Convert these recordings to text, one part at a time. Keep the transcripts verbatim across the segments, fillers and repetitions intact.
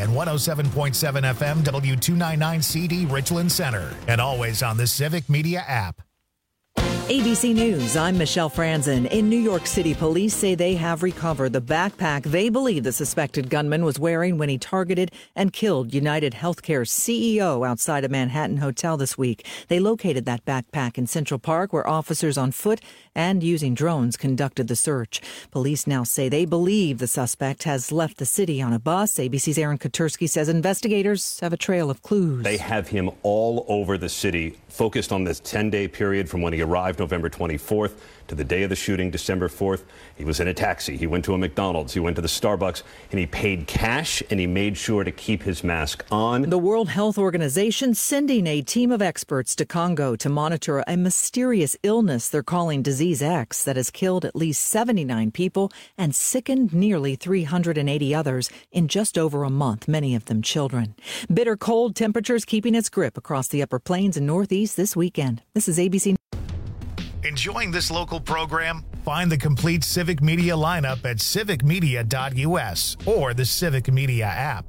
and one oh seven point seven F M W two ninety-nine C D Richland Center, and always on the Civic Media app. A B C News, I'm Michelle Franzen. In New York City, police say they have recovered the backpack they believe the suspected gunman was wearing when he targeted and killed United Healthcare's C E O outside a Manhattan hotel this week. They located that backpack in Central Park, where officers on foot and using drones conducted the search. Police now say they believe the suspect has left the city on a bus. A B C's Aaron Katersky says investigators have a trail of clues. They have him all over the city, focused on this ten-day period from when he arrived November twenty-fourth to the day of the shooting, December fourth. He was in a taxi. He went to a McDonald's. He went to the Starbucks, and he paid cash, and he made sure to keep his mask on. The World Health Organization sending a team of experts to Congo to monitor a mysterious illness they're calling Disease X that has killed at least seventy-nine people and sickened nearly three hundred eighty others in just over a month, many of them children. Bitter cold temperatures keeping its grip across the upper plains and northeast this weekend. This is A B C. Enjoying this local program? Find the complete Civic Media lineup at civic media dot U S or the Civic Media app.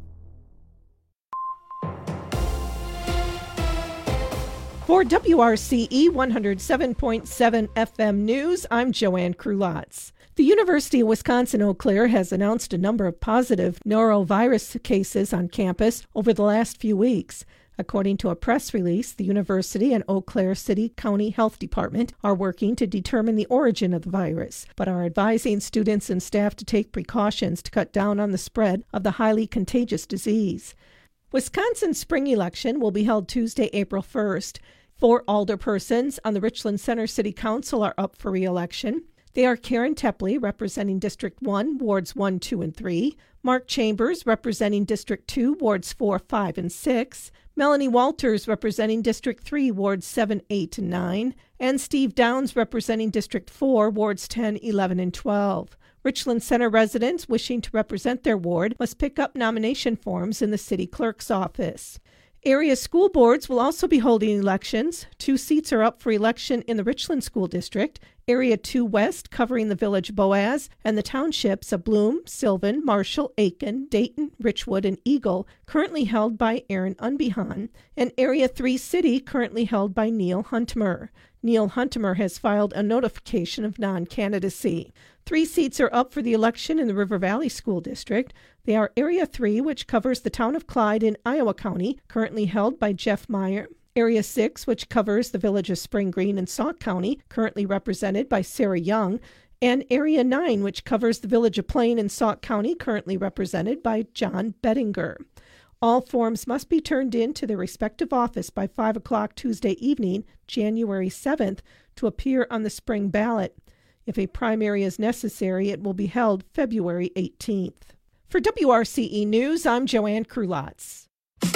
For W R C E one oh seven point seven F M News, I'm Joanne Krulotz. The University of Wisconsin-Eau Claire has announced a number of positive norovirus cases on campus over the last few weeks. According to a press release, the university and Eau Claire City County Health Department are working to determine the origin of the virus, but are advising students and staff to take precautions to cut down on the spread of the highly contagious disease. Wisconsin's spring election will be held Tuesday, April first. Four alderpersons on the Richland Center City Council are up for re-election. They are Karen Tepley, representing District one, Wards one, two, and three, Mark Chambers, representing District two, Wards four, five, and six, Melanie Walters, representing District three, Wards seven, eight, and nine, and Steve Downs, representing District four, Wards ten, eleven, and twelve. Richland Center residents wishing to represent their ward must pick up nomination forms in the city clerk's office. Area school boards will also be holding elections. Two seats are up for election in the Richland School District, Area two West covering the Village Boaz and the townships of Bloom, Sylvan, Marshall, Aiken, Dayton, Richwood, and Eagle, currently held by Aaron Unbehan, and Area three City, currently held by Neil Huntmer. Neil Huntmer has filed a notification of non-candidacy. Three seats are up for the election in the River Valley School District. They are Area three, which covers the town of Clyde in Iowa County, currently held by Jeff Meyer. Area six, which covers the village of Spring Green in Sauk County, currently represented by Sarah Young. And Area nine, which covers the village of Plain in Sauk County, currently represented by John Bettinger. All forms must be turned in to their respective office by five o'clock Tuesday evening, January seventh, to appear on the spring ballot. If a primary is necessary, it will be held February eighteenth. For W R C E News, I'm Joanne Krulotz.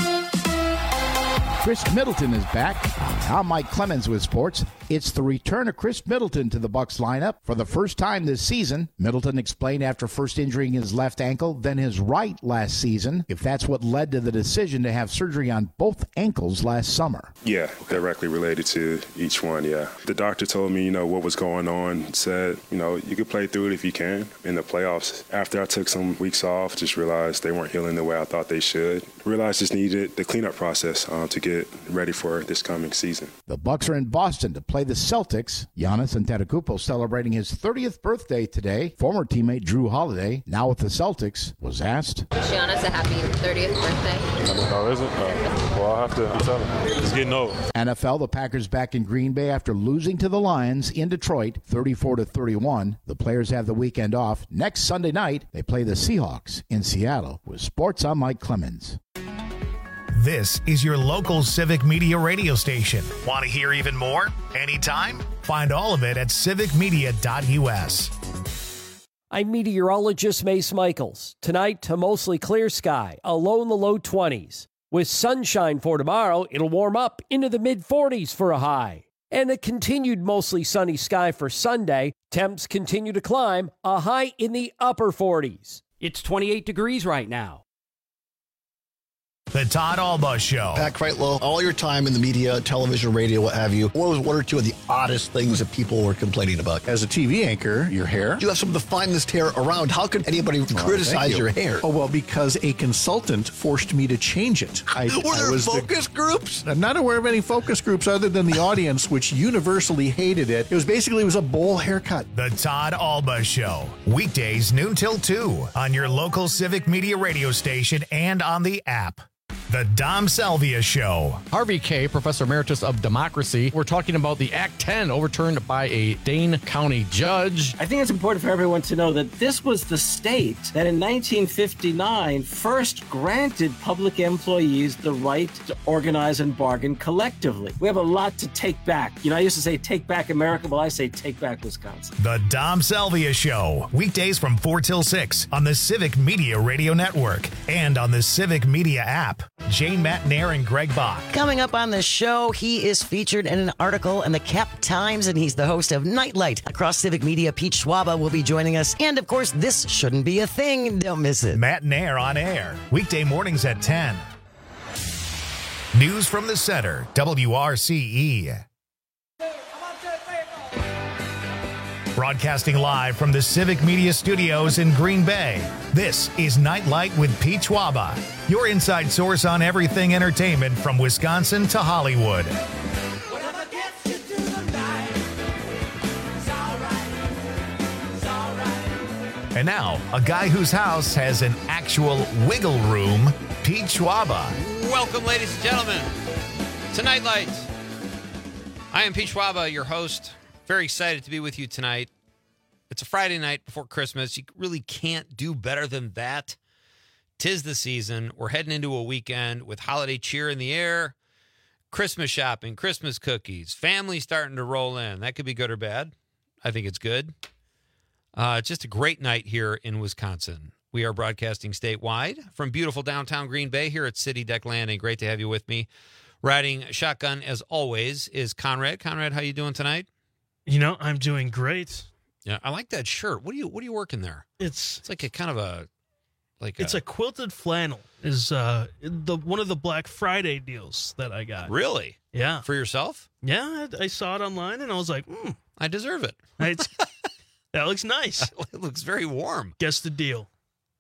Chris Middleton is back. I'm Mike Clemens with sports. It's the return of Chris Middleton to the Bucs lineup for the first time this season. Middleton explained after first injuring his left ankle, then his right last season, if that's what led to the decision to have surgery on both ankles last summer. Yeah, directly related to each one, yeah. The doctor told me, you know, what was going on, said, you know, you could play through it if you can in the playoffs. After I took some weeks off, just realized they weren't healing the way I thought they should. Realized just needed the cleanup process um, to get ready for this coming season. The Bucs are in Boston to play the Celtics. Giannis Antetokounmpo celebrating his thirtieth birthday today. Former teammate Drew Holiday, now with the Celtics, was asked, Wish Giannis a happy thirtieth birthday. Oh, is it? Uh, well, I'll have to tell him. It's getting old. N F L, the Packers back in Green Bay after losing to the Lions in Detroit, thirty-four to thirty-one. The players have the weekend off. Next Sunday night, they play the Seahawks in Seattle. With sports, I'm Mike Clemens. This is your local Civic Media radio station. Want to hear even more? Anytime? Find all of it at civic media dot U S. I'm meteorologist Mace Michaels. Tonight, a mostly clear sky, a low in the low twenties. With sunshine for tomorrow, it'll warm up into the mid-forties for a high. And a continued mostly sunny sky for Sunday. Temps continue to climb, a high in the upper forties. It's twenty-eight degrees right now. The Todd Alba Show. Pat Kreitlow, all your time in the media, television, radio, what have you, what was one or two of the oddest things that people were complaining about? As a T V anchor, your hair. You have some of the finest hair around. How could anybody Well, criticize you. your hair? Oh, well, because a consultant forced me to change it. I, Were there I was focus the, groups? I'm not aware of any focus groups other than the audience, which universally hated it. It was basically, it was a bowl haircut. The Todd Alba Show. Weekdays noon till two on your local Civic Media radio station and on the app. The Dom Salvia Show. Harvey Kaye, Professor Emeritus of Democracy. We're talking about the Act ten overturned by a Dane County judge. I think it's important for everyone to know that this was the state that in nineteen fifty-nine first granted public employees the right to organize and bargain collectively. We have a lot to take back. You know, I used to say take back America, well, I say take back Wisconsin. The Dom Salvia Show. Weekdays from four till six on the Civic Media Radio Network and on the Civic Media app. Jane Matnair and Greg Bach. Coming up on the show, he is featured in an article in the Cap Times, and he's the host of Nightlight. Across Civic Media, Pete Schwaba will be joining us. And, of course, This Shouldn't Be a Thing. Don't miss it. Matnair on air. Weekday mornings at ten. News from the Center, W R C E. Broadcasting live from the Civic Media Studios in Green Bay, this is Nightlight with Pete Schwaba, your inside source on everything entertainment from Wisconsin to Hollywood. And now, a guy whose house has an actual wiggle room, Pete Schwaba. Welcome, ladies and gentlemen, to Nightlight. I am Pete Schwaba, your host. Very excited to be with you tonight. It's a Friday night before Christmas. You really can't do better than that. 'Tis the season. We're heading into a weekend with holiday cheer in the air, Christmas shopping, Christmas cookies, family starting to roll in. That could be good or bad. I think it's good. Uh, it's just a great night here in Wisconsin. We are broadcasting statewide from beautiful downtown Green Bay here at City Deck Landing. Great to have you with me. Riding shotgun, as always, is Conrad. Conrad, how you doing tonight? You know, I'm doing great. Yeah, I like that shirt. What are you What are you working there? It's it's like a kind of a like it's a, a quilted flannel. Is uh the one of the Black Friday deals that I got. Really? Yeah. For yourself? Yeah, I, I saw it online and I was like, hmm, I deserve it. It's, that looks nice. It looks very warm. Guess the deal.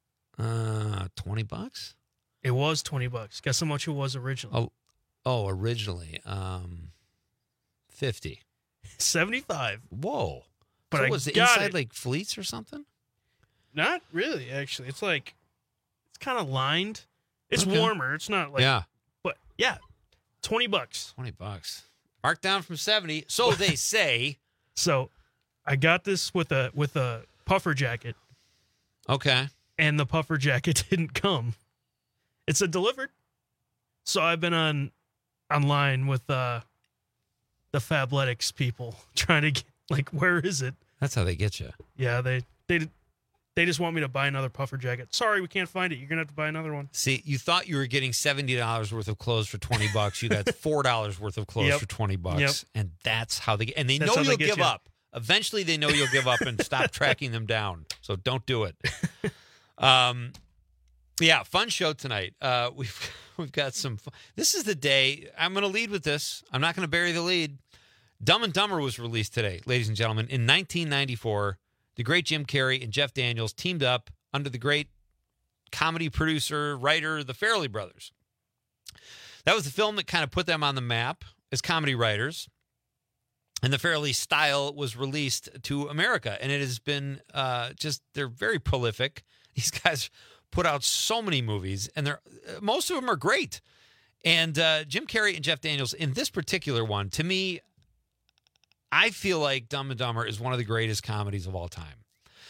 Uh, twenty bucks. It was twenty bucks. Guess how much it was originally? Oh, oh, originally, um, fifty. seventy-five. Whoa. But so I was the got inside it. like fleece or something? Not really, actually. It's like, it's kind of lined. It's Okay. warmer. It's not like, Yeah. but yeah, twenty bucks. twenty bucks. Marked down from seventy. So they say. So I got this with a, with a puffer jacket, Okay. and the puffer jacket didn't come. It said delivered. So I've been on online with uh, the Fabletics people trying to get, like, where is it? That's how they get you. Yeah, they they they just want me to buy another puffer jacket. Sorry, we can't find it. You're gonna have to buy another one. See, you thought you were getting seventy dollars worth of clothes for twenty bucks. You got four dollars worth of clothes Yep. for twenty bucks. Yep. And that's how they and they That's know how they you'll get give you. up. Eventually they know you'll give up and stop tracking them down. So don't do it. Um yeah, fun show tonight. Uh we've we've got some fun. This is the day. I'm going to lead with this. I'm not going to bury the lead. Dumb and Dumber was released today, ladies and gentlemen. In nineteen ninety-four, the great Jim Carrey and Jeff Daniels teamed up under the great comedy producer, writer, the Farrelly brothers. That was the film that kind of put them on the map as comedy writers. And the Farrelly style was released to America. And it has been uh, just, they're very prolific. These guys put out so many movies, and they're most of them are great. And uh, Jim Carrey and Jeff Daniels, in this particular one, to me, I feel like Dumb and Dumber is one of the greatest comedies of all time.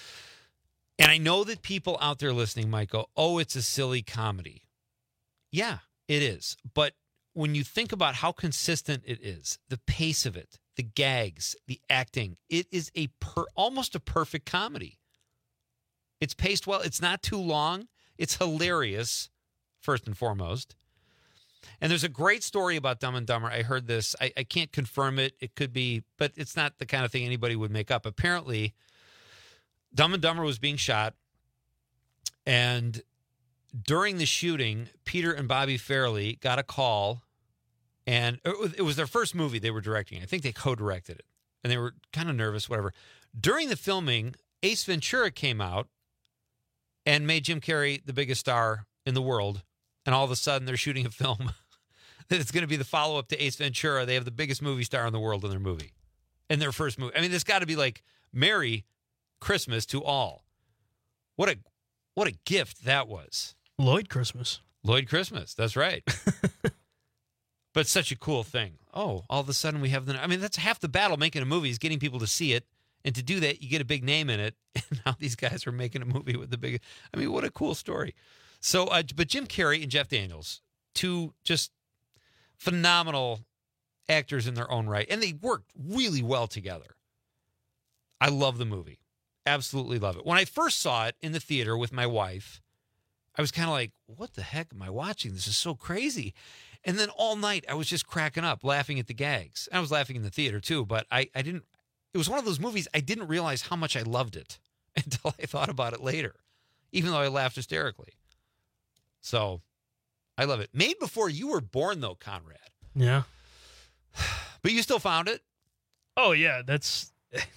And I know that people out there listening might go, oh, it's a silly comedy. Yeah, it is. But when you think about how consistent it is, the pace of it, the gags, the acting, it is a per, almost a perfect comedy. It's paced well. It's not too long. It's hilarious, first and foremost. And there's a great story about Dumb and Dumber. I heard this. I, I can't confirm it. It could be, but it's not the kind of thing anybody would make up. Apparently, Dumb and Dumber was being shot, and during the shooting, Peter and Bobby Farrelly got a call, and it was their first movie they were directing. I think they co-directed it, and they were kind of nervous, whatever. During the filming, Ace Ventura came out and made Jim Carrey the biggest star in the world, and all of a sudden they're shooting a film that it's going to be the follow-up to Ace Ventura. They have the biggest movie star in the world in their movie, in their first movie. I mean, there's got to be like Merry Christmas to all. What a what a gift that was. Lloyd Christmas. Lloyd Christmas. That's right. But such a cool thing. Oh, all of a sudden we have the. I mean, that's half the battle making a movie is getting people to see it, and to do that, you get a big name in it. And now these guys are making a movie with the big. I mean, what a cool story. So, uh, but Jim Carrey and Jeff Daniels, two just phenomenal actors in their own right, and they worked really well together. I love the movie. Absolutely love it. When I first saw it in the theater with my wife, I was kind of like, what the heck am I watching? This is so crazy. And then all night I was just cracking up, laughing at the gags. I was laughing in the theater too, but I, I didn't, it was one of those movies, I didn't realize how much I loved it until I thought about it later, even though I laughed hysterically. So I love it. Made before you were born though, Conrad. Yeah. But you still found it? Oh yeah, that's...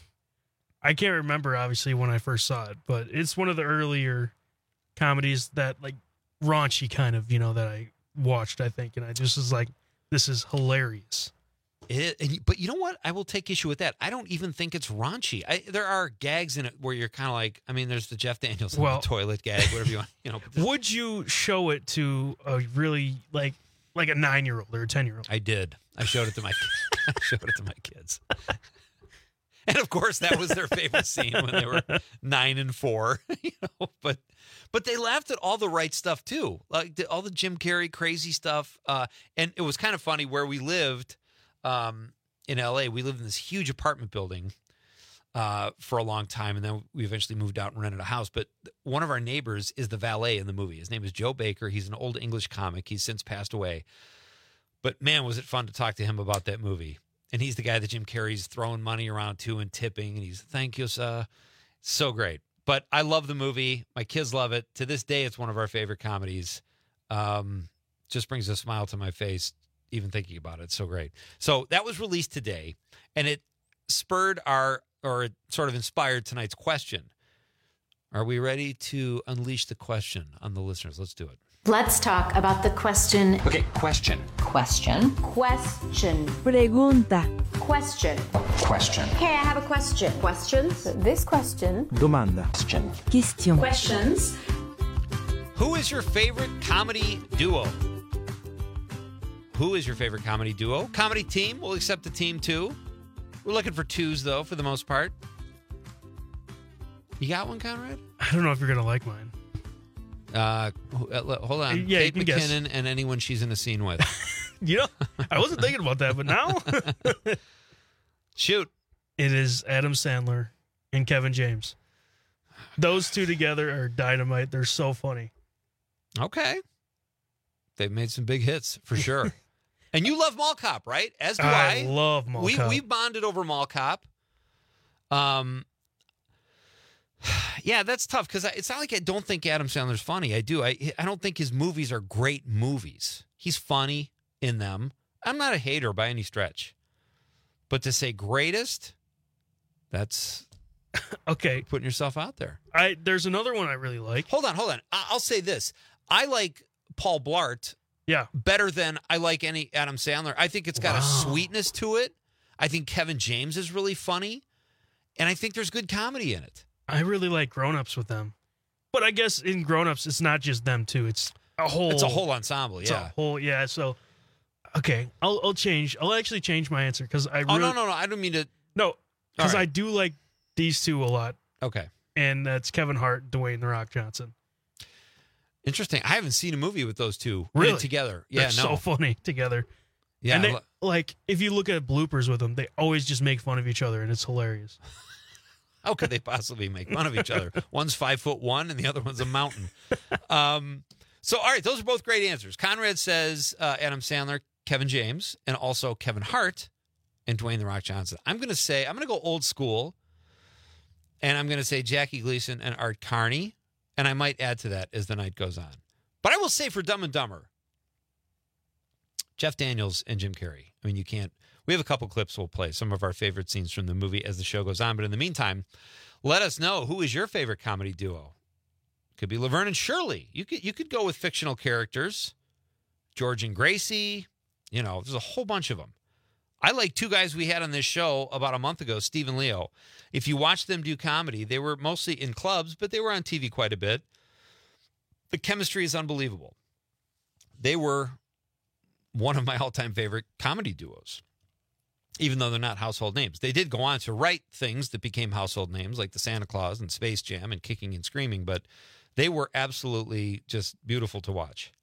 I can't remember, obviously, when I first saw it, but it's one of the earlier comedies that, like, raunchy kind of, you know, that I watched, I think, and I just was like, this is hilarious. It, and, but you know what? I will take issue with that. I don't even think it's raunchy. I, there are gags in it where you're kind of like, I mean, there's the Jeff Daniels well, the toilet gag, whatever you want. You know. Would you show it to a really, like, like a nine-year-old or a ten-year-old? I did. I showed it to my, I showed it to my kids. And of course, that was their favorite scene when they were nine and four. You know, but but they laughed at all the right stuff too, like the, all the Jim Carrey crazy stuff. Uh, and it was kind of funny where we lived um, in L A. We lived in this huge apartment building uh, for a long time, and then we eventually moved out and rented a house. But one of our neighbors is the valet in the movie. His name is Joe Baker. He's an old English comic. He's since passed away. But man, was it fun to talk to him about that movie. And he's the guy that Jim Carrey's throwing money around to and tipping. And he's, thank you, sir. So great. But I love the movie. My kids love it. To this day, it's one of our favorite comedies. Um, just brings a smile to my face, even thinking about it. It's so great. So that was released today. And it spurred our, or it sort of inspired tonight's question. Are we ready to unleash the question on the listeners? Let's do it. Let's talk about the question. Okay, question. Question. Question. Pregunta. Question. Question. Okay, I have a question. Questions? This question. Domanda. Question. Question. Questions. Who is your favorite comedy duo? Who is your favorite comedy duo? Comedy team. We'll accept the team too. We're looking for twos, though, for the most part. You got one, Conrad? I don't know if you're going to like mine. Uh, hold on. Yeah, Kate you can McKinnon guess. And anyone she's in a scene with. You know, I wasn't thinking about that, but now. Shoot. It is Adam Sandler and Kevin James. Those two together are dynamite. They're so funny. Okay. They've made some big hits, for sure. And you love Mall Cop, right? As do I. I love Mall we, Cop. We bonded over Mall Cop. Um... Yeah, that's tough because it's not like I don't think Adam Sandler's funny. I do. I I don't think his movies are great movies. He's funny in them. I'm not a hater by any stretch. But to say greatest, that's okay. Putting yourself out there. I there's another one I really like. Hold on, hold on. I, I'll say this. I like Paul Blart yeah. better than I like any Adam Sandler. I think it's got wow. a sweetness to it. I think Kevin James is really funny. And I think there's good comedy in it. I really like Grown Ups with them. But I guess in Grown Ups, it's not just them two. It's a whole... It's a whole ensemble, it's yeah. a whole, yeah, so... Okay, I'll I'll change. I'll actually change my answer because I Oh, really... no, no, no. I don't mean to... No, because right. I do like these two a lot. Okay. And that's Kevin Hart, Dwayne The Rock Johnson. Interesting. I haven't seen a movie with those two really? together. Yeah, They're no. so funny together. Yeah. And they, like, if you look at bloopers with them, they always just make fun of each other, and it's hilarious. How could they possibly make fun of each other? One's five foot one and the other one's a mountain. Um, so, all right, those are both great answers. Conrad says uh, Adam Sandler, Kevin James, and also Kevin Hart and Dwayne The Rock Johnson. I'm going to say, I'm going to go old school, and I'm going to say Jackie Gleason and Art Carney, and I might add to that as the night goes on. But I will say for Dumb and Dumber, Jeff Daniels and Jim Carrey. I mean, you can't. We have a couple clips we'll play, some of our favorite scenes from the movie as the show goes on. But in the meantime, let us know, who is your favorite comedy duo? Could be Laverne and Shirley. You could you could go with fictional characters. George and Gracie. You know, there's a whole bunch of them. I like two guys we had on this show about a month ago, Steve and Leo. If you watch them do comedy, they were mostly in clubs, but they were on T V quite a bit. The chemistry is unbelievable. They were one of my all-time favorite comedy duos, even though they're not household names. They did go on to write things that became household names, like the Santa Claus and Space Jam and Kicking and Screaming, but they were absolutely just beautiful to watch.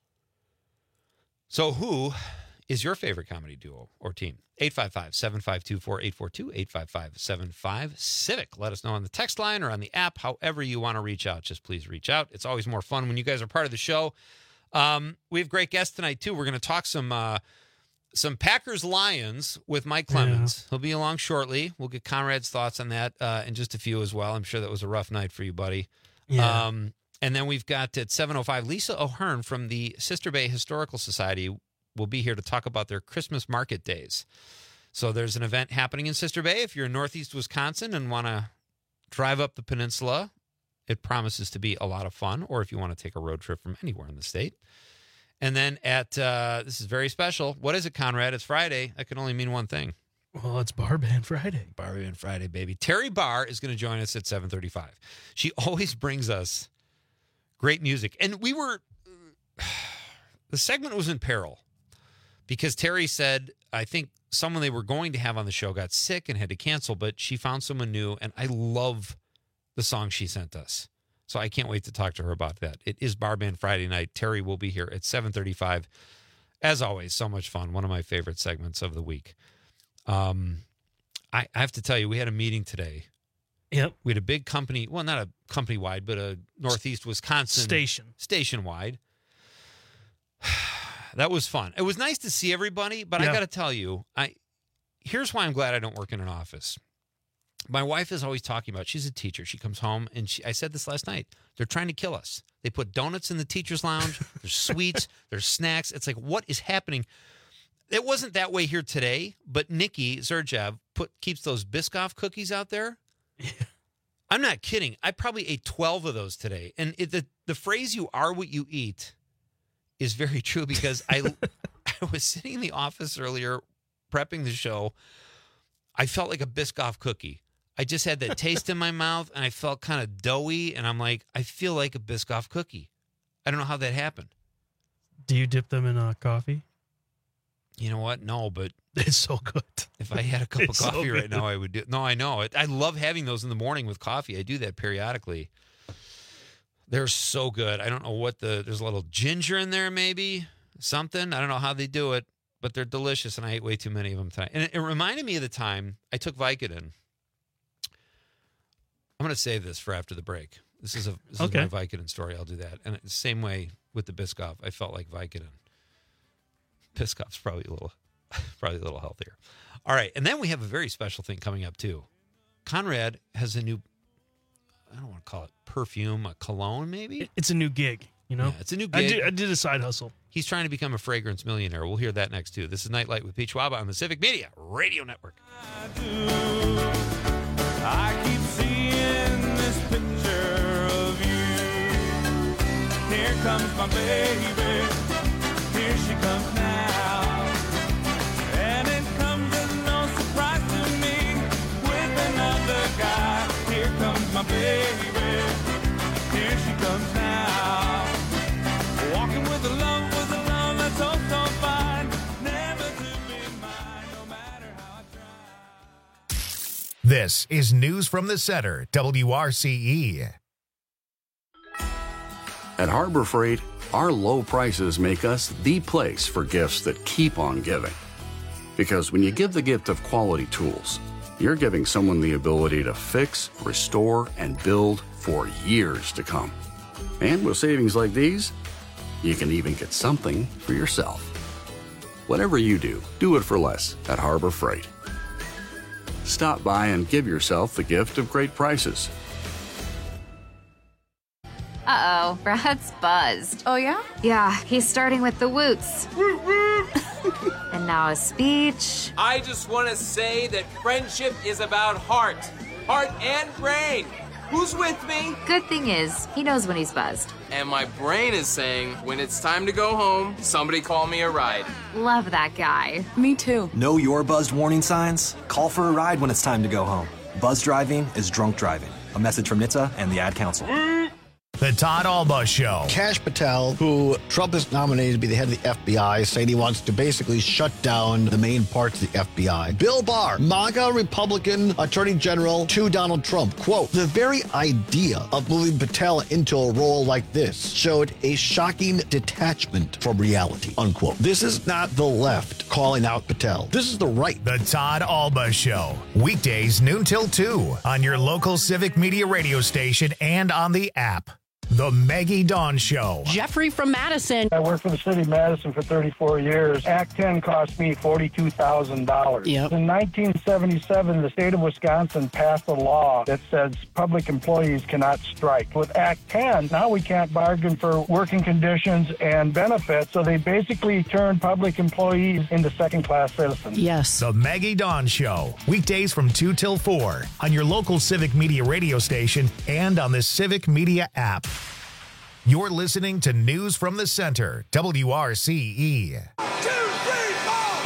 So who is your favorite comedy duo or team? eight five five, seven five two, four eight four two, eight five five, seven five, CIVIC. Let us know on the text line or on the app, however you want to reach out. Just please reach out. It's always more fun when you guys are part of the show. Um, we have great guests tonight, too. We're going to talk some uh, some Packers-Lions with Mike Clemens. Yeah. He'll be along shortly. We'll get Conrad's thoughts on that uh, in just a few as well. I'm sure that was a rough night for you, buddy. Yeah. Um, and then we've got at seven oh five, Lisa O'Hearn from the Sister Bay Historical Society will be here to talk about their Christmas market days. So there's an event happening in Sister Bay. If you're in Northeast Wisconsin and want to drive up the peninsula, it promises to be a lot of fun, or if you want to take a road trip from anywhere in the state. And then at, uh, this is very special. What is it, Conrad? It's Friday. That can only mean one thing. Well, it's Bar Band Friday. Bar Band Friday, baby. Terry Barr is going to join us at seven thirty-five. She always brings us great music. And we were, the segment was in peril because Terry said, I think someone they were going to have on the show got sick and had to cancel, but she found someone new, and I love the song she sent us. So I can't wait to talk to her about that. It is Bar Band Friday night. Terry will be here at seven thirty-five. As always, so much fun. One of my favorite segments of the week. Um, I, I have to tell you, we had a meeting today. Yep. We had a big company, well, not a company-wide, but a Northeast Wisconsin station. Station-wide. That was fun. It was nice to see everybody, but yeah. I got to tell you, I here's why I'm glad I don't work in an office. My wife is always talking about, she's a teacher. She comes home, and she, I said this last night, they're trying to kill us. They put donuts in the teacher's lounge. There's sweets. There's snacks. It's like, what is happening? It wasn't that way here today, but Nikki Zerjev put keeps those Biscoff cookies out there. Yeah. I'm not kidding. I probably ate twelve of those today. And it, the, the phrase, you are what you eat, is very true because I, I was sitting in the office earlier prepping the show. I felt like a Biscoff cookie. I just had that taste in my mouth, and I felt kind of doughy, and I'm like, I feel like a Biscoff cookie. I don't know how that happened. Do you dip them in uh, coffee? You know what? No, but it's so good. If I had a cup it's of coffee so right now, I would do. No, I know it. I love having those in the morning with coffee. I do that periodically. They're so good. I don't know what the. There's a little ginger in there, maybe something. I don't know how they do it, but they're delicious, and I ate way too many of them tonight. And it, it reminded me of the time I took Vicodin. I'm going to save this for after the break. This is a this okay. is my Vicodin story. I'll do that. And the same way with the Biscoff, I felt like Vicodin. Biscoff's probably a little, probably a little healthier. All right, and then we have a very special thing coming up too. Conrad has a new, I don't want to call it perfume, a cologne maybe. It's a new gig, you know. Yeah, it's a new gig. I did, I did a side hustle. He's trying to become a fragrance millionaire. We'll hear that next too. This is Nightlight with Pete Schwaba on the Civic Media Radio Network. I do. I keep seeing this picture of you. Here comes my baby. Here she comes now. And it comes as no surprise to me. With another guy. Here comes my baby. Here she comes now. Walking with a love, with a love that's oh so fine. Never to be mine, no matter how I try. This is News from the Center, W R C E. At Harbor Freight, our low prices make us the place for gifts that keep on giving. Because when you give the gift of quality tools, you're giving someone the ability to fix, restore, and build for years to come. And with savings like these, you can even get something for yourself. Whatever you do, do it for less at Harbor Freight. Stop by and give yourself the gift of great prices. Uh-oh, Brad's buzzed. Oh, yeah? Yeah, he's starting with the woots. And now a speech. I just want to say that friendship is about heart. Heart and brain. Who's with me? Good thing is, he knows when he's buzzed. And my brain is saying, when it's time to go home, somebody call me a ride. Love that guy. Me too. Know your buzzed warning signs? Call for a ride when it's time to go home. Buzz driving is drunk driving. A message from N H T S A and the Ad Council. The Todd Alba Show. Kash Patel, who Trump has nominated to be the head of the F B I, saying he wants to basically shut down the main parts of the F B I. Bill Barr, MAGA Republican Attorney General to Donald Trump. Quote, the very idea of moving Patel into a role like this showed a shocking detachment from reality, unquote. This is not the left calling out Patel. This is the right. The Todd Alba Show. Weekdays noon till two on your local Civic Media radio station and on the app. The Maggie Dawn Show. Jeffrey from Madison. I worked for the city of Madison for thirty-four years. Act ten cost me forty-two thousand dollars. Yep. In nineteen seventy-seven, the state of Wisconsin passed a law that says public employees cannot strike. With Act ten, now we can't bargain for working conditions and benefits, so they basically turned public employees into second-class citizens. Yes. The Maggie Dawn Show. Weekdays from two till four on your local Civic Media radio station and on the Civic Media app. You're listening to News from the Center, W R C E. Two, three, four.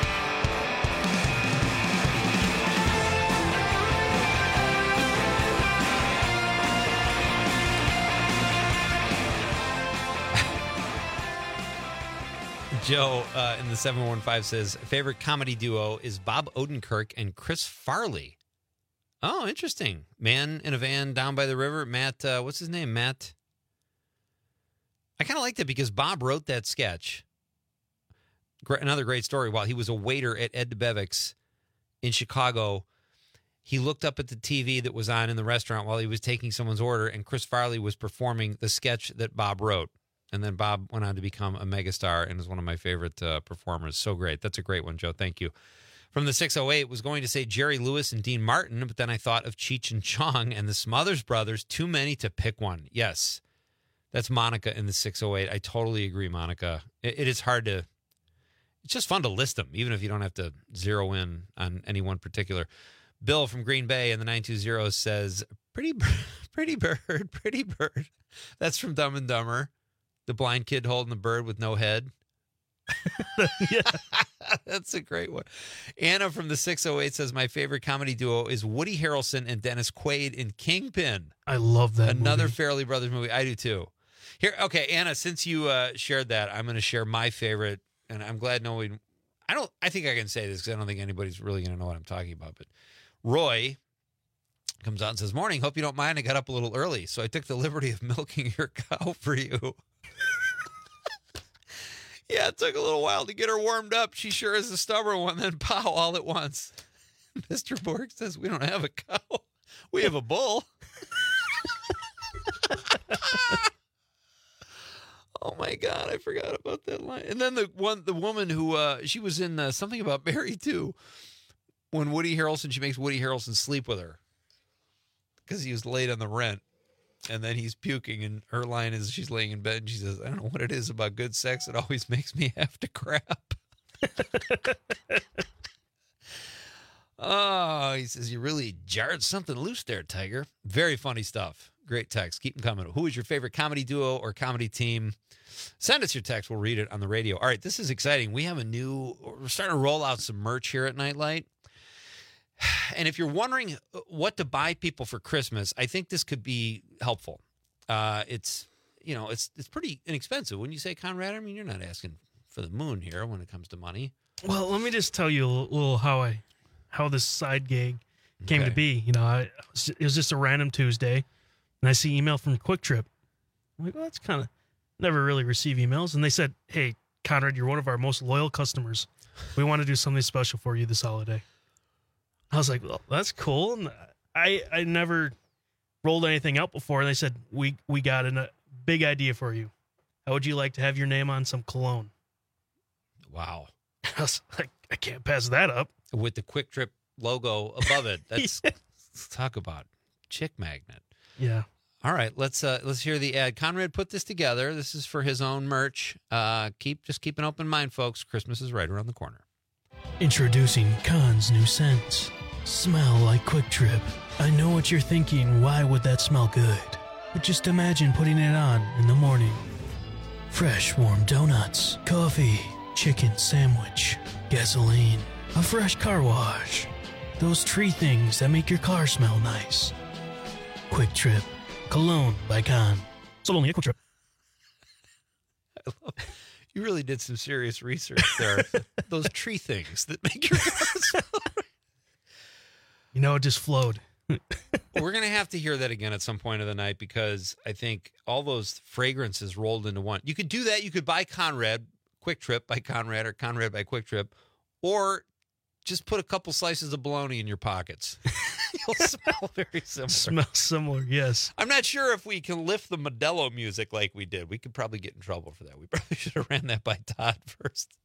Joe uh, in the seven one five says, favorite comedy duo is Bob Odenkirk and Chris Farley. Oh, interesting. Man in a van down by the river. Matt, uh, what's his name? Matt. I kind of liked it because Bob wrote that sketch. Great, another great story. While he was a waiter at Ed DeBevick's in Chicago, he looked up at the T V that was on in the restaurant while he was taking someone's order, and Chris Farley was performing the sketch that Bob wrote. And then Bob went on to become a megastar and is one of my favorite uh, performers. So great. That's a great one, Joe. Thank you. From the six oh eight, was going to say Jerry Lewis and Dean Martin, but then I thought of Cheech and Chong and the Smothers Brothers. Too many to pick one. Yes. That's Monica in the six oh eight. I totally agree, Monica. It, it is hard to, it's just fun to list them, even if you don't have to zero in on any one particular. Bill from Green Bay in the nine two zero says, pretty, pretty bird, pretty bird. That's from Dumb and Dumber. The blind kid holding the bird with no head. Yeah. That's a great one. Anna from the six oh eight says, my favorite comedy duo is Woody Harrelson and Dennis Quaid in Kingpin. I love that Another movie. Farrelly Brothers movie. I do too. Here, okay, Anna, since you uh, shared that, I'm going to share my favorite, and I'm glad no one, I don't, I think I can say this because I don't think anybody's really going to know what I'm talking about, but Roy comes out and says, morning, hope you don't mind, I got up a little early, so I took the liberty of milking your cow for you. Yeah, it took a little while to get her warmed up. She sure is a stubborn one, then pow, all at once. Mister Borg says, we don't have a cow. We have a bull. Oh, my God, I forgot about that line. And then the one, the woman who, uh, she was in uh, something about Mary, too. When Woody Harrelson, she makes Woody Harrelson sleep with her because he was late on the rent. And then he's puking, and her line is she's laying in bed, and she says, I don't know what it is about good sex. It always makes me have to crap. Oh, he says, you really jarred something loose there, Tiger. Very funny stuff. Great text. Keep them coming. Who is your favorite comedy duo or comedy team? Send us your text. We'll read it on the radio. All right, this is exciting. We have a new, we're starting to roll out some merch here at Nightlight. And if you're wondering what to buy people for Christmas, I think this could be helpful. Uh, it's, you know, it's it's pretty inexpensive. When you say, Conrad, I mean, you're not asking for the moon here when it comes to money. Well, let me just tell you a little how I, how this side gig came Okay. to be. You know, I, it was just a random Tuesday, and I see email from Quick Trip. I'm like, well, that's kind of, never really receive emails. And they said, hey, Conrad, you're one of our most loyal customers. We want to do something special for you this holiday. I was like, well, that's cool. And I, I never rolled anything out before. And they said, we, we got a big idea for you. How would you like to have your name on some cologne? Wow. I was like, I can't pass that up. With the Quick Trip logo above it. That's, let's talk about chick magnet. Yeah. All right, let's uh, let's hear the ad. Conrad put this together. This is for his own merch. Uh, keep just keep an open mind, folks. Christmas is right around the corner. Introducing Khan's new scents. Smell like Quick Trip. I know what you're thinking. Why would that smell good? But just imagine putting it on in the morning. Fresh warm donuts, coffee, chicken sandwich, gasoline, a fresh car wash. Those tree things that make your car smell nice. Quick Trip. Cologne by Khan. Sold only at Quick Trip. I love it. You really did some serious research there. Those tree things that make your car smell. You know, it just flowed. We're going to have to hear that again at some point of the night because I think all those fragrances rolled into one. You could do that. You could buy Conrad, Quick Trip by Conrad or Conrad by Quick Trip, or just put a couple slices of bologna in your pockets. You'll smell very similar. Smell similar, yes. I'm not sure if we can lift the Modelo music like we did. We could probably get in trouble for that. We probably should have ran that by Todd first.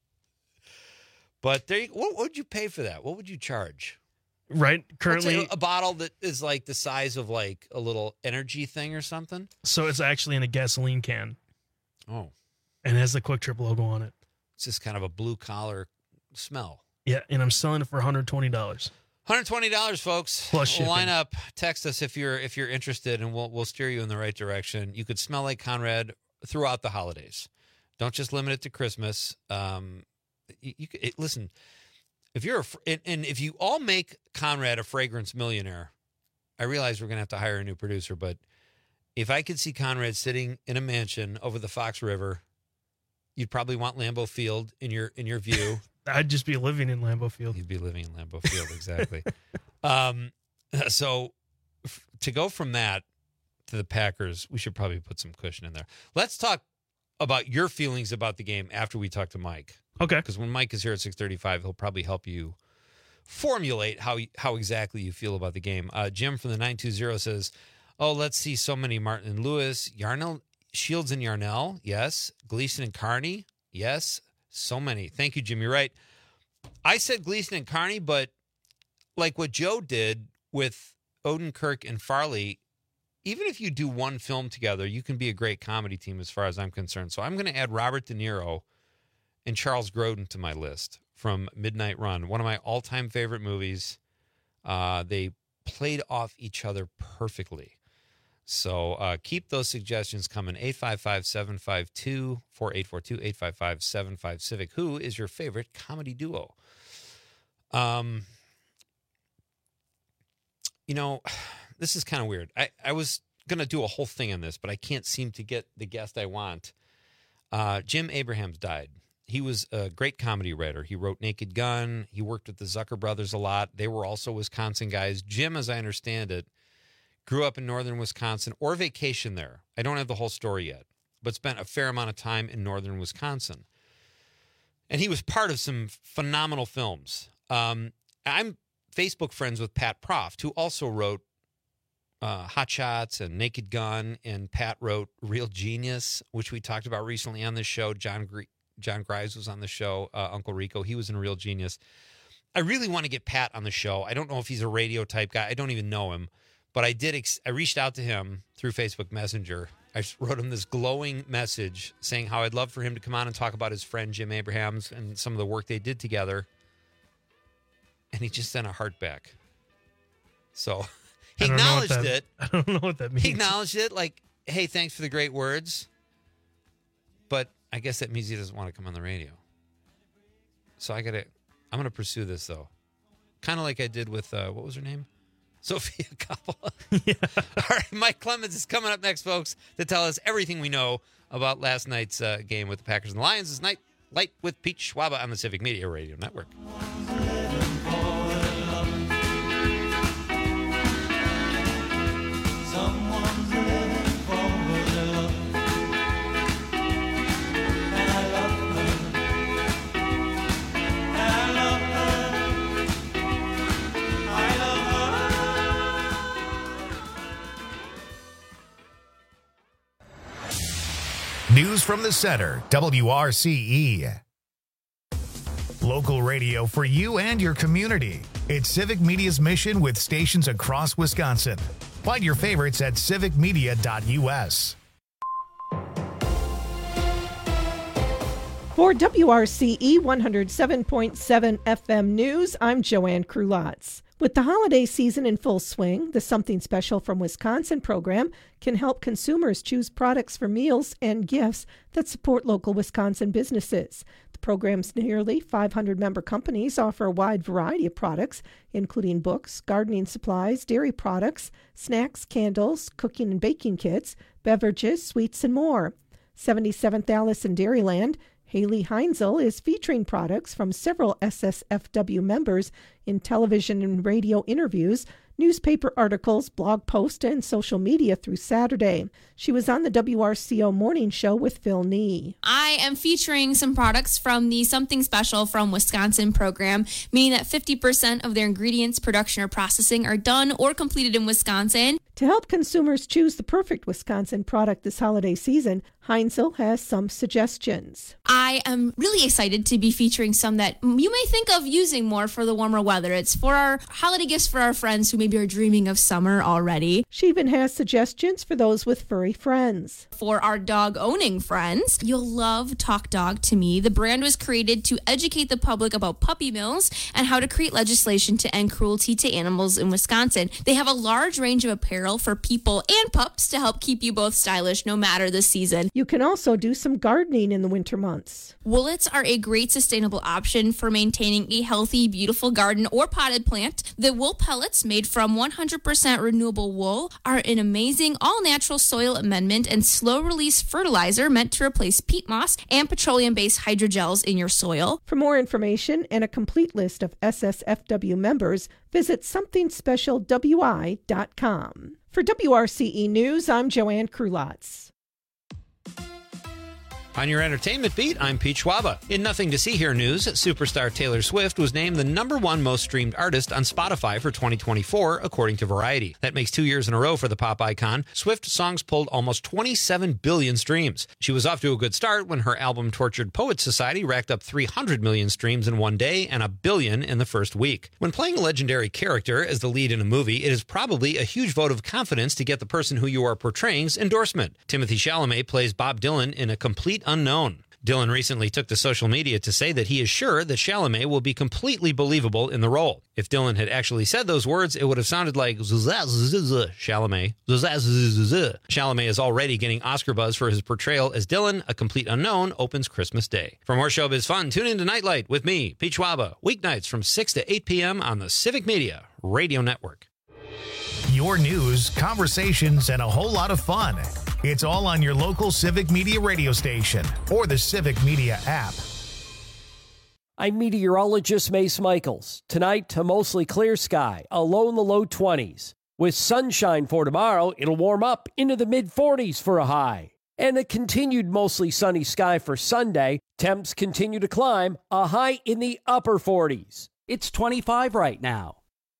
But there you, what would you pay for that? What would you charge? Right, currently a bottle that is like the size of like a little energy thing or something. So it's actually in a gasoline can. Oh, and it has the Quick Trip logo on it. It's just kind of a blue collar smell. Yeah, and I'm selling it for one hundred twenty dollars. one hundred twenty dollars, folks. Plus shipping. Line up, text us if you're if you're interested, and we'll we'll steer you in the right direction. You could smell like Conrad throughout the holidays. Don't just limit it to Christmas. Um, you, you it, listen. If you're a, and, and if you all make Conrad a fragrance millionaire, I realize we're going to have to hire a new producer, but if I could see Conrad sitting in a mansion over the Fox River, you'd probably want Lambeau Field in your in your view. I'd just be living in Lambeau Field. You'd be living in Lambeau Field, exactly. um, so f- to go from that to the Packers, we should probably put some cushion in there. Let's talk about your feelings about the game after we talk to Mike. Okay. Because when Mike is here at six thirty-five, he'll probably help you formulate how how exactly you feel about the game. Uh, Jim from the nine two zero says, oh, let's see so many Martin and Lewis, Yarnell, Shields and Yarnell, yes. Gleason and Carney, yes. So many. Thank you, Jim. You're right. I said Gleason and Carney, but like what Joe did with Odenkirk and Farley, even if you do one film together, you can be a great comedy team as far as I'm concerned. So I'm going to add Robert De Niro and Charles Grodin to my list from Midnight Run, one of my all-time favorite movies. Uh, they played off each other perfectly. So uh, keep those suggestions coming. eight five five, seven five two, four eight four two, eight five five, seven five Civic. Who is your favorite comedy duo? Um, you know, this is kind of weird. I, I was going to do a whole thing on this, but I can't seem to get the guest I want. Uh, Jim Abrahams died. He was a great comedy writer. He wrote Naked Gun. He worked with the Zucker brothers a lot. They were also Wisconsin guys. Jim, as I understand it, grew up in northern Wisconsin or vacationed there. I don't have the whole story yet, but spent a fair amount of time in northern Wisconsin. And he was part of some phenomenal films. Um, I'm Facebook friends with Pat Proft, who also wrote uh, Hot Shots and Naked Gun, and Pat wrote Real Genius, which we talked about recently on this show. John Gre- John Grives was on the show, uh, Uncle Rico. He was in Real Genius. I really want to get Pat on the show. I don't know if he's a radio type guy. I don't even know him. But I did. Ex- I reached out to him through Facebook Messenger. I wrote him this glowing message saying how I'd love for him to come on and talk about his friend Jim Abrahams and some of the work they did together. And he just sent a heart back. So he acknowledged that, it. I don't know what that means. He acknowledged it like, hey, thanks for the great words. But I guess that means he doesn't want to come on the radio. So I got to, I'm going to pursue this though. Kind of like I did with, uh, what was her name? Sophia Coppola. Yeah. All right, Mike Clemens is coming up next, folks, to tell us everything we know about last night's uh, game with the Packers and the Lions. It's Night Light with Pete Schwaba on the Civic Media Radio Network. News from the Center, W R C E. Local radio for you and your community. It's Civic Media's mission with stations across Wisconsin. Find your favorites at civic media dot u s. For W R C E one oh seven point seven F M News, I'm Joanne Krulotz. With the holiday season in full swing, the Something Special from Wisconsin program can help consumers choose products for meals and gifts that support local Wisconsin businesses. The program's nearly five hundred member companies offer a wide variety of products, including books, gardening supplies, dairy products, snacks, candles, cooking and baking kits, beverages, sweets, and more. seventy-seventh Alice in Dairyland, Haley Heinzel is featuring products from several S S F W members in television and radio interviews, newspaper articles, blog posts, and social media through Saturday. She was on the W R C O Morning Show with Phil Nee. I am featuring some products from the Something Special from Wisconsin program, meaning that fifty percent of their ingredients, production, or processing are done or completed in Wisconsin. To help consumers choose the perfect Wisconsin product this holiday season, Heinzel has some suggestions. I am really excited to be featuring some that you may think of using more for the warmer weather. It's for our holiday gifts for our friends who maybe are dreaming of summer already. She even has suggestions for those with furry friends. For our dog-owning friends, you'll love Talk Dog to Me. The brand was created to educate the public about puppy mills and how to create legislation to end cruelty to animals in Wisconsin. They have a large range of apparel for people and pups to help keep you both stylish no matter the season. You can also do some gardening in the winter months. Woolits are a great sustainable option for maintaining a healthy, beautiful garden or potted plant. The wool pellets made from one hundred percent renewable wool are an amazing all-natural soil amendment and slow-release fertilizer meant to replace peat moss and petroleum-based hydrogels in your soil. For more information and a complete list of S S F W members, visit something special w i dot com. For W R C E News, I'm Joanne Krulotz. On your entertainment beat, I'm Pete Schwaba. In Nothing to See Here news, superstar Taylor Swift was named the number one most streamed artist on Spotify for twenty twenty-four, according to Variety. That makes two years in a row for the pop icon. Swift songs pulled almost twenty-seven billion streams. She was off to a good start when her album Tortured Poets Society racked up three hundred million streams in one day and a billion in the first week. When playing a legendary character as the lead in a movie, it is probably a huge vote of confidence to get the person who you are portraying's endorsement. Timothy Chalamet plays Bob Dylan in A Complete Unknown. Dylan recently took to social media to say that he is sure that Chalamet will be completely believable in the role. If Dylan had actually said those words, it would have sounded like Chalamet. Chalamet is already getting Oscar buzz for his portrayal as Dylan. A Complete Unknown opens Christmas Day. For more showbiz fun, tune in to Nightlight with me, Pete Schwaba, weeknights from six to eight p.m. on the Civic Media Radio Network. Your news, conversations, and a whole lot of fun. It's all on your local Civic Media radio station or the Civic Media app. I'm meteorologist Mace Michaels. Tonight, a mostly clear sky, a low in the low twenties. With sunshine for tomorrow, it'll warm up into the mid forties for a high. And a continued mostly sunny sky for Sunday. Temps continue to climb, a high in the upper forties. It's twenty-five right now.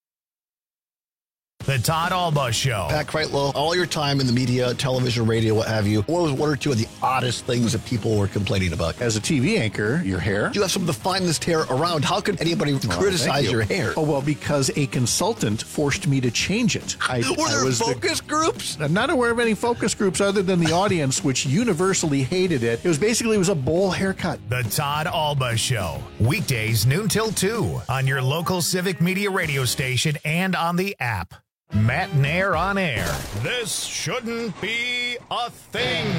The Todd Alba Show. Pat Kreitlow, all your time in the media, television, radio, what have you, what was one or two of the oddest things that people were complaining about? As a T V anchor, your hair. You have some of the finest hair around. How could anybody well, criticize you. your hair? Oh, well, because a consultant forced me to change it. I, were I there was focus the, groups? I'm not aware of any focus groups other than the audience, which universally hated it. It was basically, it was a bowl haircut. The Todd Alba Show. Weekdays, noon till two on your local Civic Media radio station and on the app. Matt Nair on air. This shouldn't be a thing.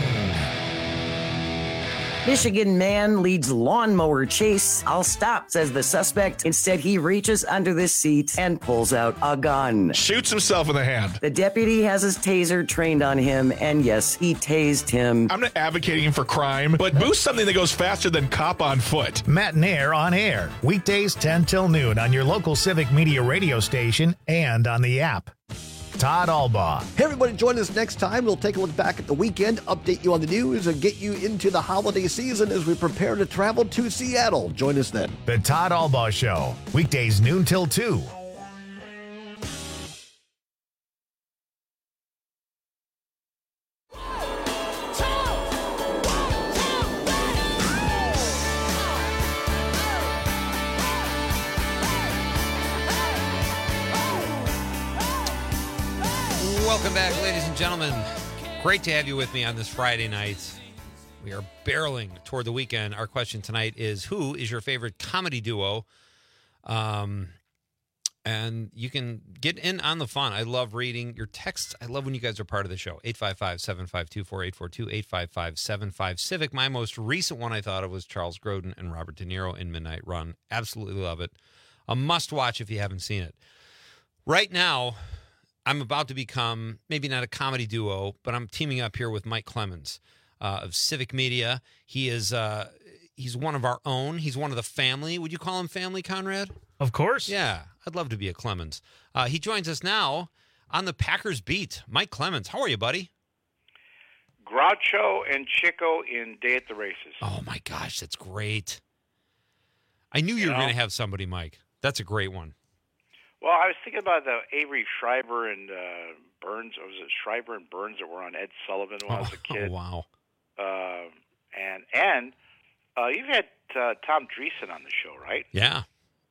Michigan man leads lawnmower chase. I'll stop, says the suspect. Instead, he reaches under the seat and pulls out a gun. Shoots himself in the hand. The deputy has his taser trained on him, and yes, he tased him. I'm not advocating for crime, but boost something that goes faster than cop on foot. Matt Nair on air. Weekdays ten till noon on your local Civic Media radio station and on the app. Todd Alba. Hey, everybody, join us next time. We'll take a look back at the weekend, update you on the news, and get you into the holiday season as we prepare to travel to Seattle. Join us then. The Todd Alba Show. Weekdays noon till two. Welcome back, ladies and gentlemen. Great to have you with me on this Friday night. We are barreling toward the weekend. Our question tonight is, who is your favorite comedy duo? Um, and you can get in on the fun. I love reading your texts. I love when you guys are part of the show. eight five five, seven five two, four eight four two, eight five five, seven five Civic. My most recent one I thought of was Charles Grodin and Robert De Niro in Midnight Run. Absolutely love it. A must-watch if you haven't seen it. Right now, I'm about to become, maybe not a comedy duo, but I'm teaming up here with Mike Clemens uh, of Civic Media. He is uh, he's one of our own. He's one of the family. Would you call him family, Conrad? Of course. Yeah, I'd love to be a Clemens. Uh, he joins us now on the Packers beat. Mike Clemens, how are you, buddy? Groucho and Chico in Day at the Races. Oh, my gosh, that's great. I knew you, you were going to have somebody, Mike. That's a great one. Well, I was thinking about the Avery Schreiber and uh, Burns. Was it Schreiber and Burns that were on Ed Sullivan when I was a kid? Oh, wow. Uh, and and uh, you've had uh, Tom Dreesen on the show, right? Yeah.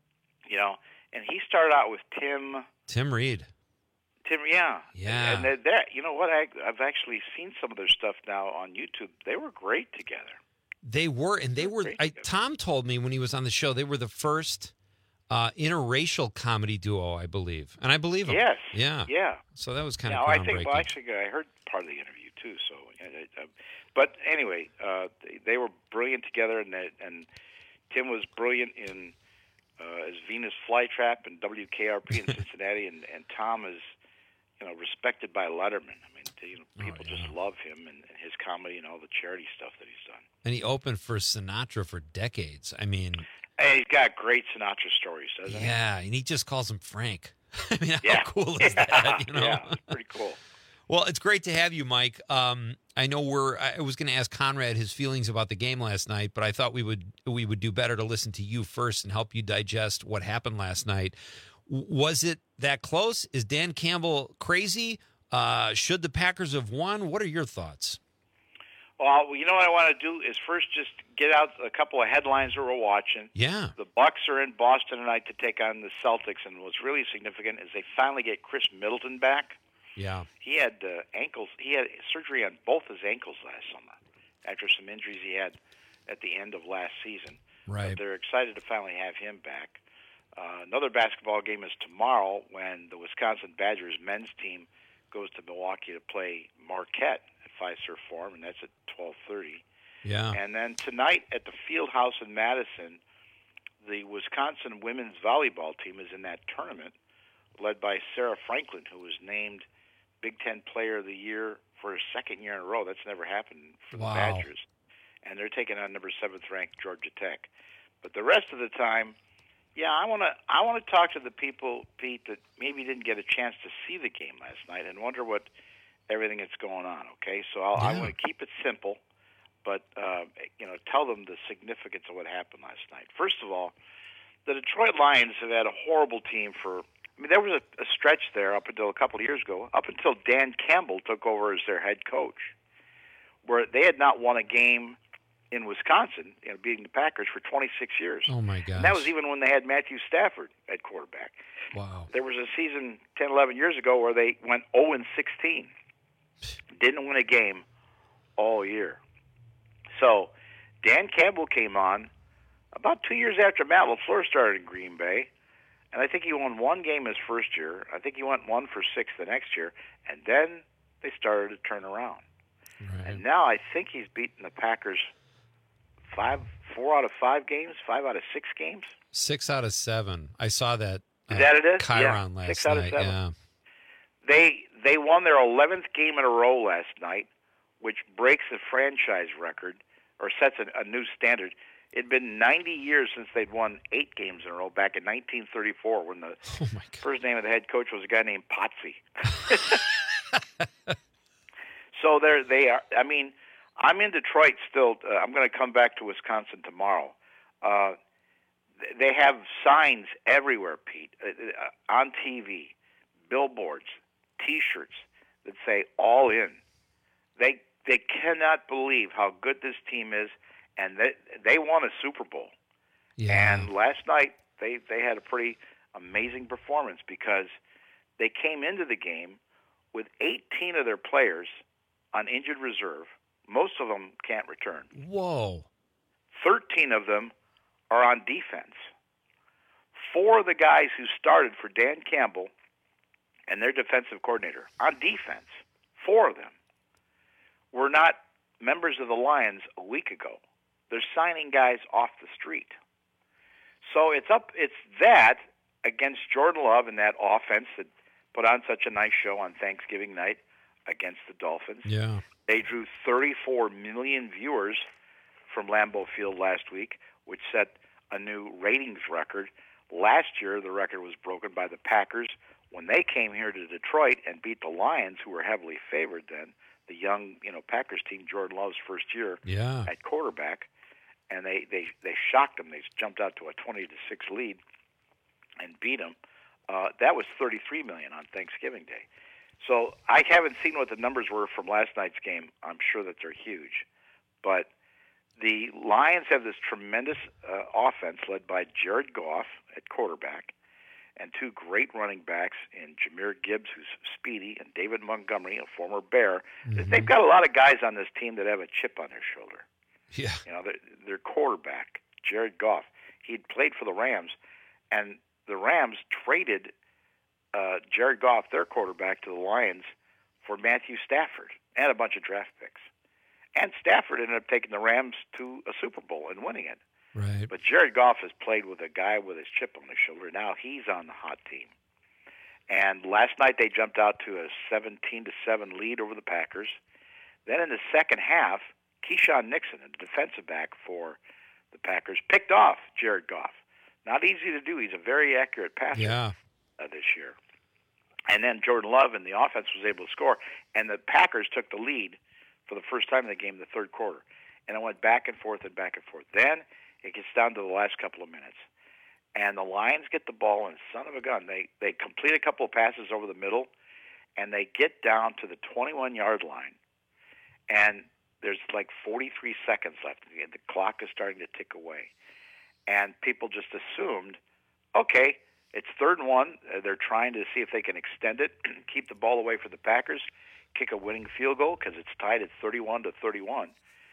You know, and he started out with Tim. Tim Reed. Tim, yeah. Yeah. And they're, they're, you know what? I, I've actually seen some of their stuff now on YouTube. They were great together. They were, and they were. I, Tom told me when he was on the show, they were the first Uh, interracial comedy duo, I believe, and I believe him. Yes. Yeah. Yeah. So that was kind now, of I groundbreaking. think. Well, actually, I heard part of the interview too. So, uh, uh, but anyway, uh, they, they were brilliant together, and they, and Tim was brilliant in uh, as Venus Flytrap and W K R P in Cincinnati, and, and Tom is, you know, respected by Letterman. I mean, you know, people oh, yeah. just love him and, and his comedy and all the charity stuff that he's done. And he opened for Sinatra for decades. I mean. And he's got great Sinatra stories, doesn't yeah, he? Yeah, and he just calls him Frank. I mean, how yeah. cool is yeah. that? You know? Yeah, it's pretty cool. Well, it's great to have you, Mike. Um, I know we're. I was going to ask Conrad his feelings about the game last night, but I thought we would we would do better to listen to you first and help you digest what happened last night. Was it that close? Is Dan Campbell crazy? Uh, should the Packers have won? What are your thoughts? Well, you know what I want to do is first just get out a couple of headlines that we're watching. Yeah. The Bucks are in Boston tonight to take on the Celtics, and what's really significant is they finally get Chris Middleton back. Yeah. He had uh, ankles. He had surgery on both his ankles last summer after some injuries he had at the end of last season. Right. But they're excited to finally have him back. Uh, another basketball game is tomorrow when the Wisconsin Badgers men's team goes to Milwaukee to play Marquette at Fiserv Forum, and that's at twelve thirty. Yeah. And then tonight at the Field House in Madison, the Wisconsin women's volleyball team is in that tournament, led by Sarah Franklin, who was named Big Ten Player of the Year for a second year in a row. That's never happened for Wow. the Badgers. And they're taking on number seventh ranked Georgia Tech. But the rest of the time, yeah, I want to I want to talk to the people, Pete, that maybe didn't get a chance to see the game last night and wonder what everything that's going on. Okay, so I'll, Yeah. I want to keep it simple, but uh, you know, tell them the significance of what happened last night. First of all, the Detroit Lions have had a horrible team for. I mean, there was a, a stretch there up until a couple of years ago, up until Dan Campbell took over as their head coach, where they had not won a game in Wisconsin, you know, beating the Packers for twenty-six years. Oh, my gosh. And that was even when they had Matthew Stafford at quarterback. Wow. There was a season ten, eleven years ago where they went oh and sixteen. Didn't win a game all year. So Dan Campbell came on about two years after Matt LaFleur started in Green Bay, and I think he won one game his first year. I think he went one for six the next year, and then they started to turn around. Right. And now I think he's beaten the Packers five, four out of five games, five out of six games. Six out of seven. I saw that. Uh, Is that it is? Chiron yeah, last six out of night. seven. Yeah. They they won their eleventh game in a row last night, which breaks the franchise record or sets a, a new standard. It had been ninety years since they'd won eight games in a row back in nineteen thirty-four when the oh my God. first name of the head coach was a guy named Potsy. So they're, they are, I mean, I'm in Detroit still. Uh, I'm going to come back to Wisconsin tomorrow. Uh, they have signs everywhere, Pete, uh, uh, on T V, billboards, T-shirts that say "All In." They they cannot believe how good this team is, and they they won a Super Bowl. Yeah. And last night they they had a pretty amazing performance because they came into the game with eighteen of their players on injured reserve. Most of them can't return. Whoa. thirteen of them are on defense. Four of the guys who started for Dan Campbell and their defensive coordinator on defense, four of them, were not members of the Lions a week ago. They're signing guys off the street. So it's up. It's that against Jordan Love and that offense that put on such a nice show on Thanksgiving night against the Dolphins. Yeah. They drew thirty-four million viewers from Lambeau Field last week, which set a new ratings record. Last year, the record was broken by the Packers when they came here to Detroit and beat the Lions, who were heavily favored then. The young, you know, Packers team, Jordan Love's first year yeah. at quarterback, and they, they, they shocked them. They jumped out to a twenty to six lead and beat them. Uh, that was thirty-three million on Thanksgiving Day. So I haven't seen what the numbers were from last night's game. I'm sure that they're huge, but the Lions have this tremendous uh, offense led by Jared Goff at quarterback and two great running backs in Jahmyr Gibbs, who's speedy, and David Montgomery, a former Bear. Mm-hmm. They've got a lot of guys on this team that have a chip on their shoulder. Yeah. You know, their, their quarterback, Jared Goff, he'd played for the Rams, and the Rams traded uh, Jared Goff, their quarterback, to the Lions for Matthew Stafford and a bunch of draft picks. And Stafford ended up taking the Rams to a Super Bowl and winning it. Right. But Jared Goff has played with a guy with his chip on his shoulder. Now he's on the hot team. And last night they jumped out to a seventeen to seven lead over the Packers. Then in the second half, Keyshawn Nixon, a defensive back for the Packers, picked off Jared Goff. Not easy to do. He's a very accurate passer yeah. uh, this year. And then Jordan Love and the offense was able to score. And the Packers took the lead for the first time in the game in the third quarter. And it went back and forth and back and forth. Then it gets down to the last couple of minutes. And the Lions get the ball, and son of a gun, they, they complete a couple of passes over the middle, and they get down to the twenty-one-yard line. And there's like forty-three seconds left. The clock is starting to tick away. And people just assumed, okay, it's third and one. They're trying to see if they can extend it, keep the ball away for the Packers, kick a winning field goal because it's tied at thirty-one to thirty-one.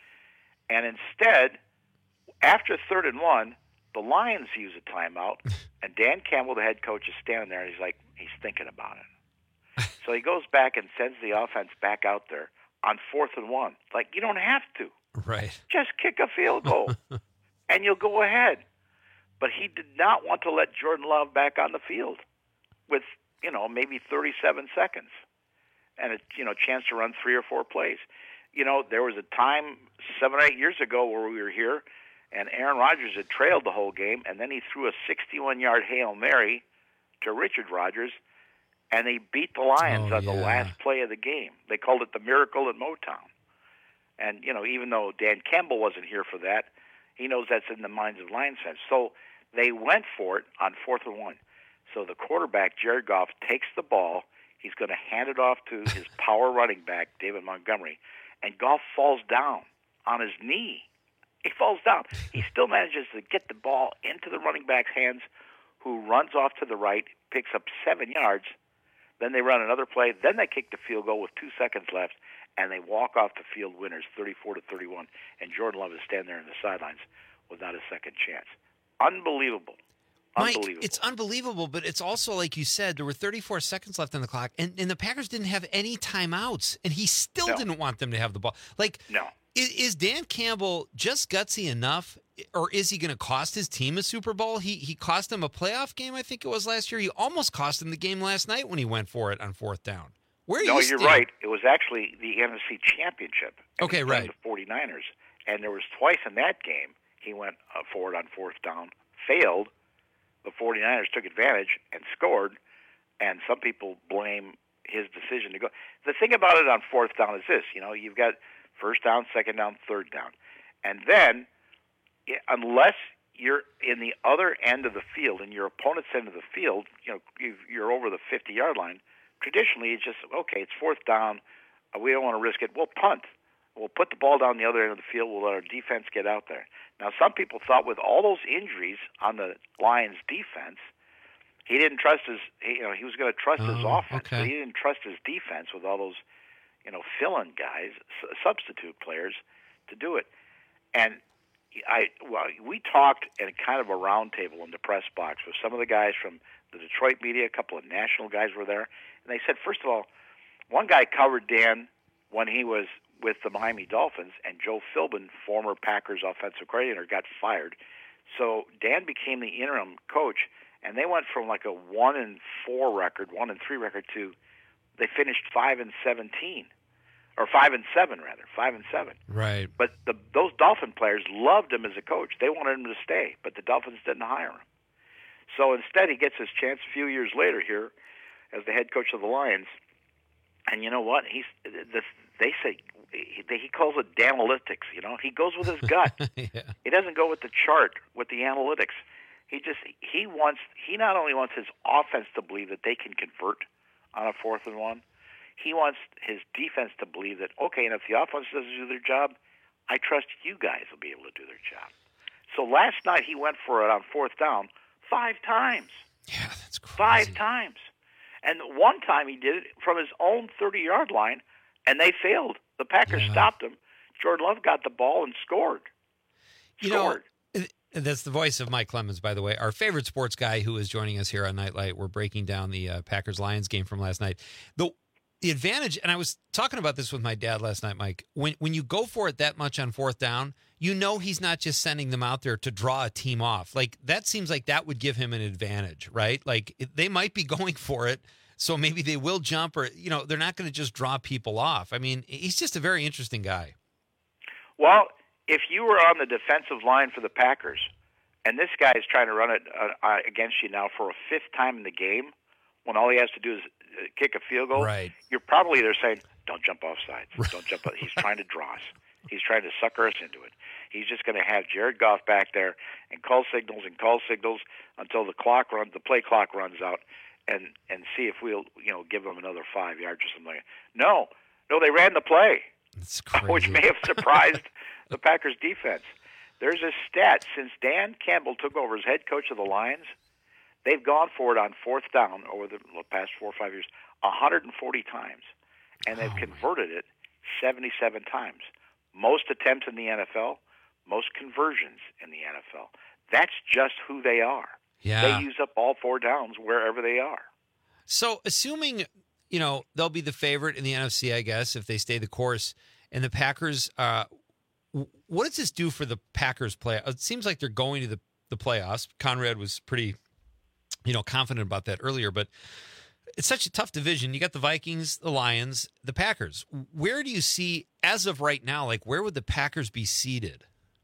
And instead, after third and one, the Lions use a timeout, and Dan Campbell, the head coach, is standing there, and he's like, he's thinking about it. So he goes back and sends the offense back out there on fourth and one. Like, you don't have to. Right. Just kick a field goal, and you'll go ahead. But he did not want to let Jordan Love back on the field with, you know, maybe thirty-seven seconds and a, you know, chance to run three or four plays. You know, there was a time seven or eight years ago where we were here, and Aaron Rodgers had trailed the whole game, and then he threw a sixty-one-yard Hail Mary to Richard Rodgers, and they beat the Lions oh, on yeah. the last play of the game. They called it the Miracle at Motown. And, you know, even though Dan Campbell wasn't here for that, he knows that's in the minds of Lions fans. So they went for it on fourth and one. So the quarterback, Jared Goff, takes the ball. He's going to hand it off to his power running back, David Montgomery, and Goff falls down on his knee. He falls down. He still manages to get the ball into the running back's hands, who runs off to the right, picks up seven yards. Then they run another play. Then they kick the field goal with two seconds left, and they walk off the field winners, thirty-four to thirty-one. And Jordan Love is standing there in the sidelines with not a second chance. Unbelievable. Mike, Unbelievable. it's unbelievable, but it's also, like you said, there were thirty-four seconds left on the clock, and, and the Packers didn't have any timeouts, and he still No. didn't want them to have the ball. Like, No. is, is Dan Campbell just gutsy enough, or is he going to cost his team a Super Bowl? He he cost them a playoff game, I think it was last year. He almost cost them the game last night when he went for it on fourth down. Where are no, you you're stand? right. It was actually the N F C Championship. and Okay, he played right. The forty-niners. And there was twice in that game he went uh, forward on fourth down, failed. The forty-niners took advantage and scored, and some people blame his decision to go. The thing about it on fourth down is this, you know, you've got first down, second down, third down. And then, i- unless you're in the other end of the field, in your opponent's end of the field, you know, you've, you're over the fifty-yard line, traditionally it's just, okay, it's fourth down, uh, we don't want to risk it, we'll punt. We'll put the ball down the other end of the field, we'll let our defense get out there. Now, some people thought with all those injuries on the Lions' defense, He didn't trust his, he, you know, he was going to trust his Oh, offense, okay. but he didn't trust his defense with all those, you know, fill-in guys, s- substitute players to do it. And I, well, we talked in kind of a roundtable in the press box with some of the guys from the Detroit media. A couple of national guys were there, and they said, first of all, one guy covered Dan when he was with the Miami Dolphins, and Joe Philbin, former Packers offensive coordinator, got fired. So Dan became the interim coach, and they went from like a one and four record, one and three record to they finished five and seventeen, or five and seven rather, five and seven. Right. But the, those Dolphin players loved him as a coach. They wanted him to stay, but the Dolphins didn't hire him. So instead, he gets his chance a few years later here as the head coach of the Lions. And you know what? He's this, they say he, he calls it analytics. You know, he goes with his gut. Yeah. He doesn't go with the chart, with the analytics. He just he wants he not only wants his offense to believe that they can convert on a fourth and one, he wants his defense to believe that okay, and if the offense doesn't do their job, I trust you guys will be able to do their job. So last night he went for it on fourth down five times. Yeah, that's crazy. Five times. And one time he did it from his own thirty-yard line, and they failed. The Packers Yeah. stopped him. Jordan Love got the ball and scored. You Scored. know, that's the voice of Mike Clemens, by the way, our favorite sports guy who is joining us here on Nightlight. We're breaking down the uh, Packers-Lions game from last night. The the advantage, and I was talking about this with my dad last night, Mike, when, when you go for it that much on fourth down, you know he's not just sending them out there to draw a team off. Like, that seems like that would give him an advantage, right? Like, it- they might be going for it, so maybe they will jump or, you know, they're not going to just draw people off. I mean, he's just a very interesting guy. Well, if you were on the defensive line for the Packers, and this guy is trying to run it uh, uh, against you now for a fifth time in the game, when all he has to do is uh, kick a field goal, Right. you're probably there saying, don't jump off sides. Don't jump off. He's trying to draw us. He's trying to sucker us into it. He's just going to have Jared Goff back there and call signals and call signals until the clock runs, the play clock runs out, and, and see if we'll, you know, give him another five yards or something like that. No, no, they ran the play, which may have surprised the Packers defense. There's a stat, since Dan Campbell took over as head coach of the Lions, they've gone for it on fourth down over the past four or five years one hundred forty times, and they've converted it seventy-seven times. Most attempts in the N F L, most conversions in the N F L. That's just who they are. Yeah. They use up all four downs wherever they are. So, assuming, you know, they'll be the favorite in the N F C, I guess, if they stay the course, and the Packers, uh, w- what does this do for the Packers play? It seems like they're going to the, the playoffs. Conrad was pretty, you know, confident about that earlier, but it's such a tough division. You got the Vikings, the Lions, the Packers. Where do you see, as of right now, like, where would the Packers be seated?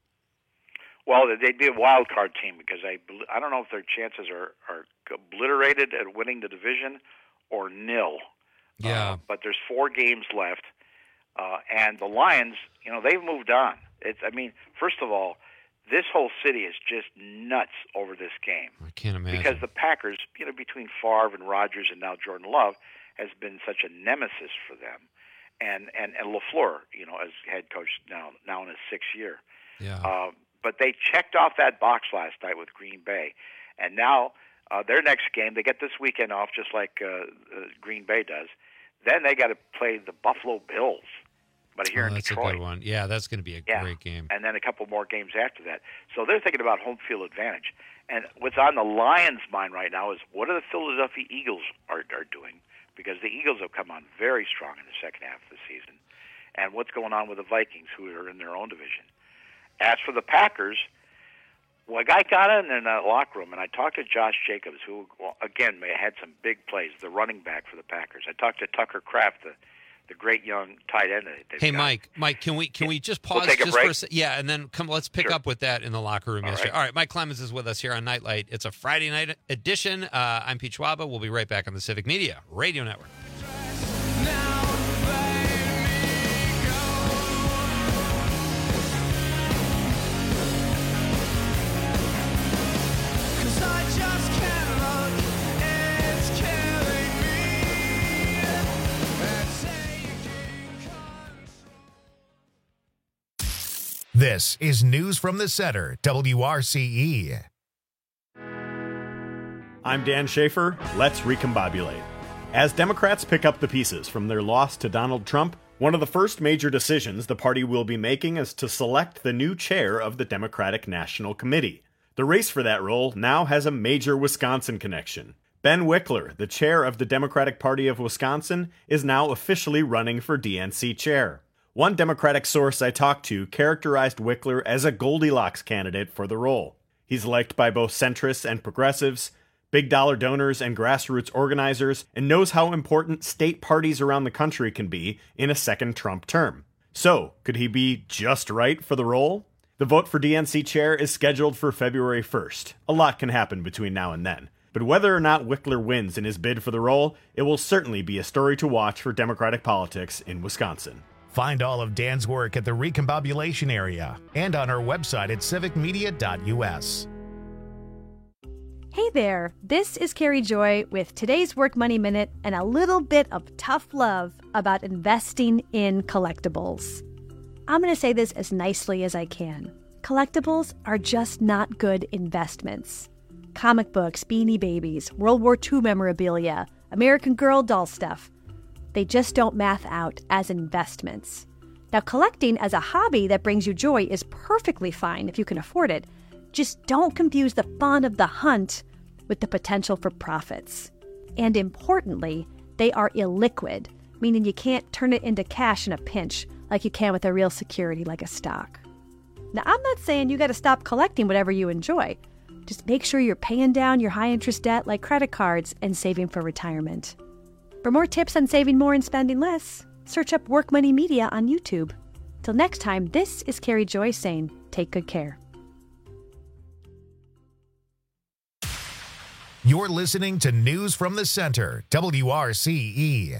Well, they'd be a wild card team because I, bel- I don't know if their chances are, are obliterated at winning the division or nil. Yeah. Uh, but there's four games left, uh, and the Lions, you know, they've moved on. It's, I mean, first of all, this whole city is just nuts over this game. I can't imagine. Because the Packers, you know, between Favre and Rodgers and now Jordan Love, has been such a nemesis for them, and and and LaFleur, you know, as head coach now now in his sixth year. Yeah. Uh, but they checked off that box last night with Green Bay, and now uh, their next game they get this weekend off, just like uh, uh, Green Bay does. Then they got to play the Buffalo Bills, but here Oh, in that's Detroit. a good one. Yeah, that's going to be a Yeah. great game. And then a couple more games after that. So they're thinking about home field advantage. And what's on the Lions' mind right now is what are the Philadelphia Eagles are, are doing? Because the Eagles have come on very strong in the second half of the season. And what's going on with the Vikings, who are in their own division? As for the Packers, well, I got in in that locker room, and I talked to Josh Jacobs, who, well, again, may have had some big plays, the running back for the Packers. I talked to Tucker Kraft, the the great young tight end that they've Hey, got. Mike, Mike, can we can we just We'll pause take a just break? for a second? Yeah, and then come. Let's pick Sure. up with that in the locker room All yesterday. right. All right, Mike Clemens is with us here on Nightlight. It's a Friday night edition. Uh, I'm Pete Schwaba. We'll be right back on the Civic Media Radio Network. This is News from the Center, W R C E. I'm Dan Schaefer. Let's recombobulate. As Democrats pick up the pieces from their loss to Donald Trump, one of the first major decisions the party will be making is to select the new chair of the Democratic National Committee. The race for that role now has a major Wisconsin connection. Ben Wickler, the chair of the Democratic Party of Wisconsin, is now officially running for D N C chair. One Democratic source I talked to characterized Wickler as a Goldilocks candidate for the role. He's liked by both centrists and progressives, big dollar donors and grassroots organizers, and knows how important state parties around the country can be in a second Trump term. So, could he be just right for the role? The vote for D N C chair is scheduled for February first. A lot can happen between now and then. But whether or not Wickler wins in his bid for the role, it will certainly be a story to watch for Democratic politics in Wisconsin. Find all of Dan's work at the Recombobulation area and on our website at civic media dot u s. Hey there, this is Carrie Joy with today's Work Money Minute and a little bit of tough love about investing in collectibles. I'm going to say this as nicely as I can. Collectibles are just not good investments. Comic books, Beanie Babies, World War Two memorabilia, American Girl doll stuff. They just don't math out as investments. Now, collecting as a hobby that brings you joy is perfectly fine if you can afford it. Just don't confuse the fun of the hunt with the potential for profits. And importantly, they are illiquid, meaning you can't turn it into cash in a pinch like you can with a real security like a stock. Now, I'm not saying you got to stop collecting whatever you enjoy. Just make sure you're paying down your high-interest debt like credit cards and saving for retirement. For more tips on saving more and spending less, search up Work Money Media on YouTube. Till next time, this is Carrie Joy saying, take good care. You're listening to News from the Center, W R C E.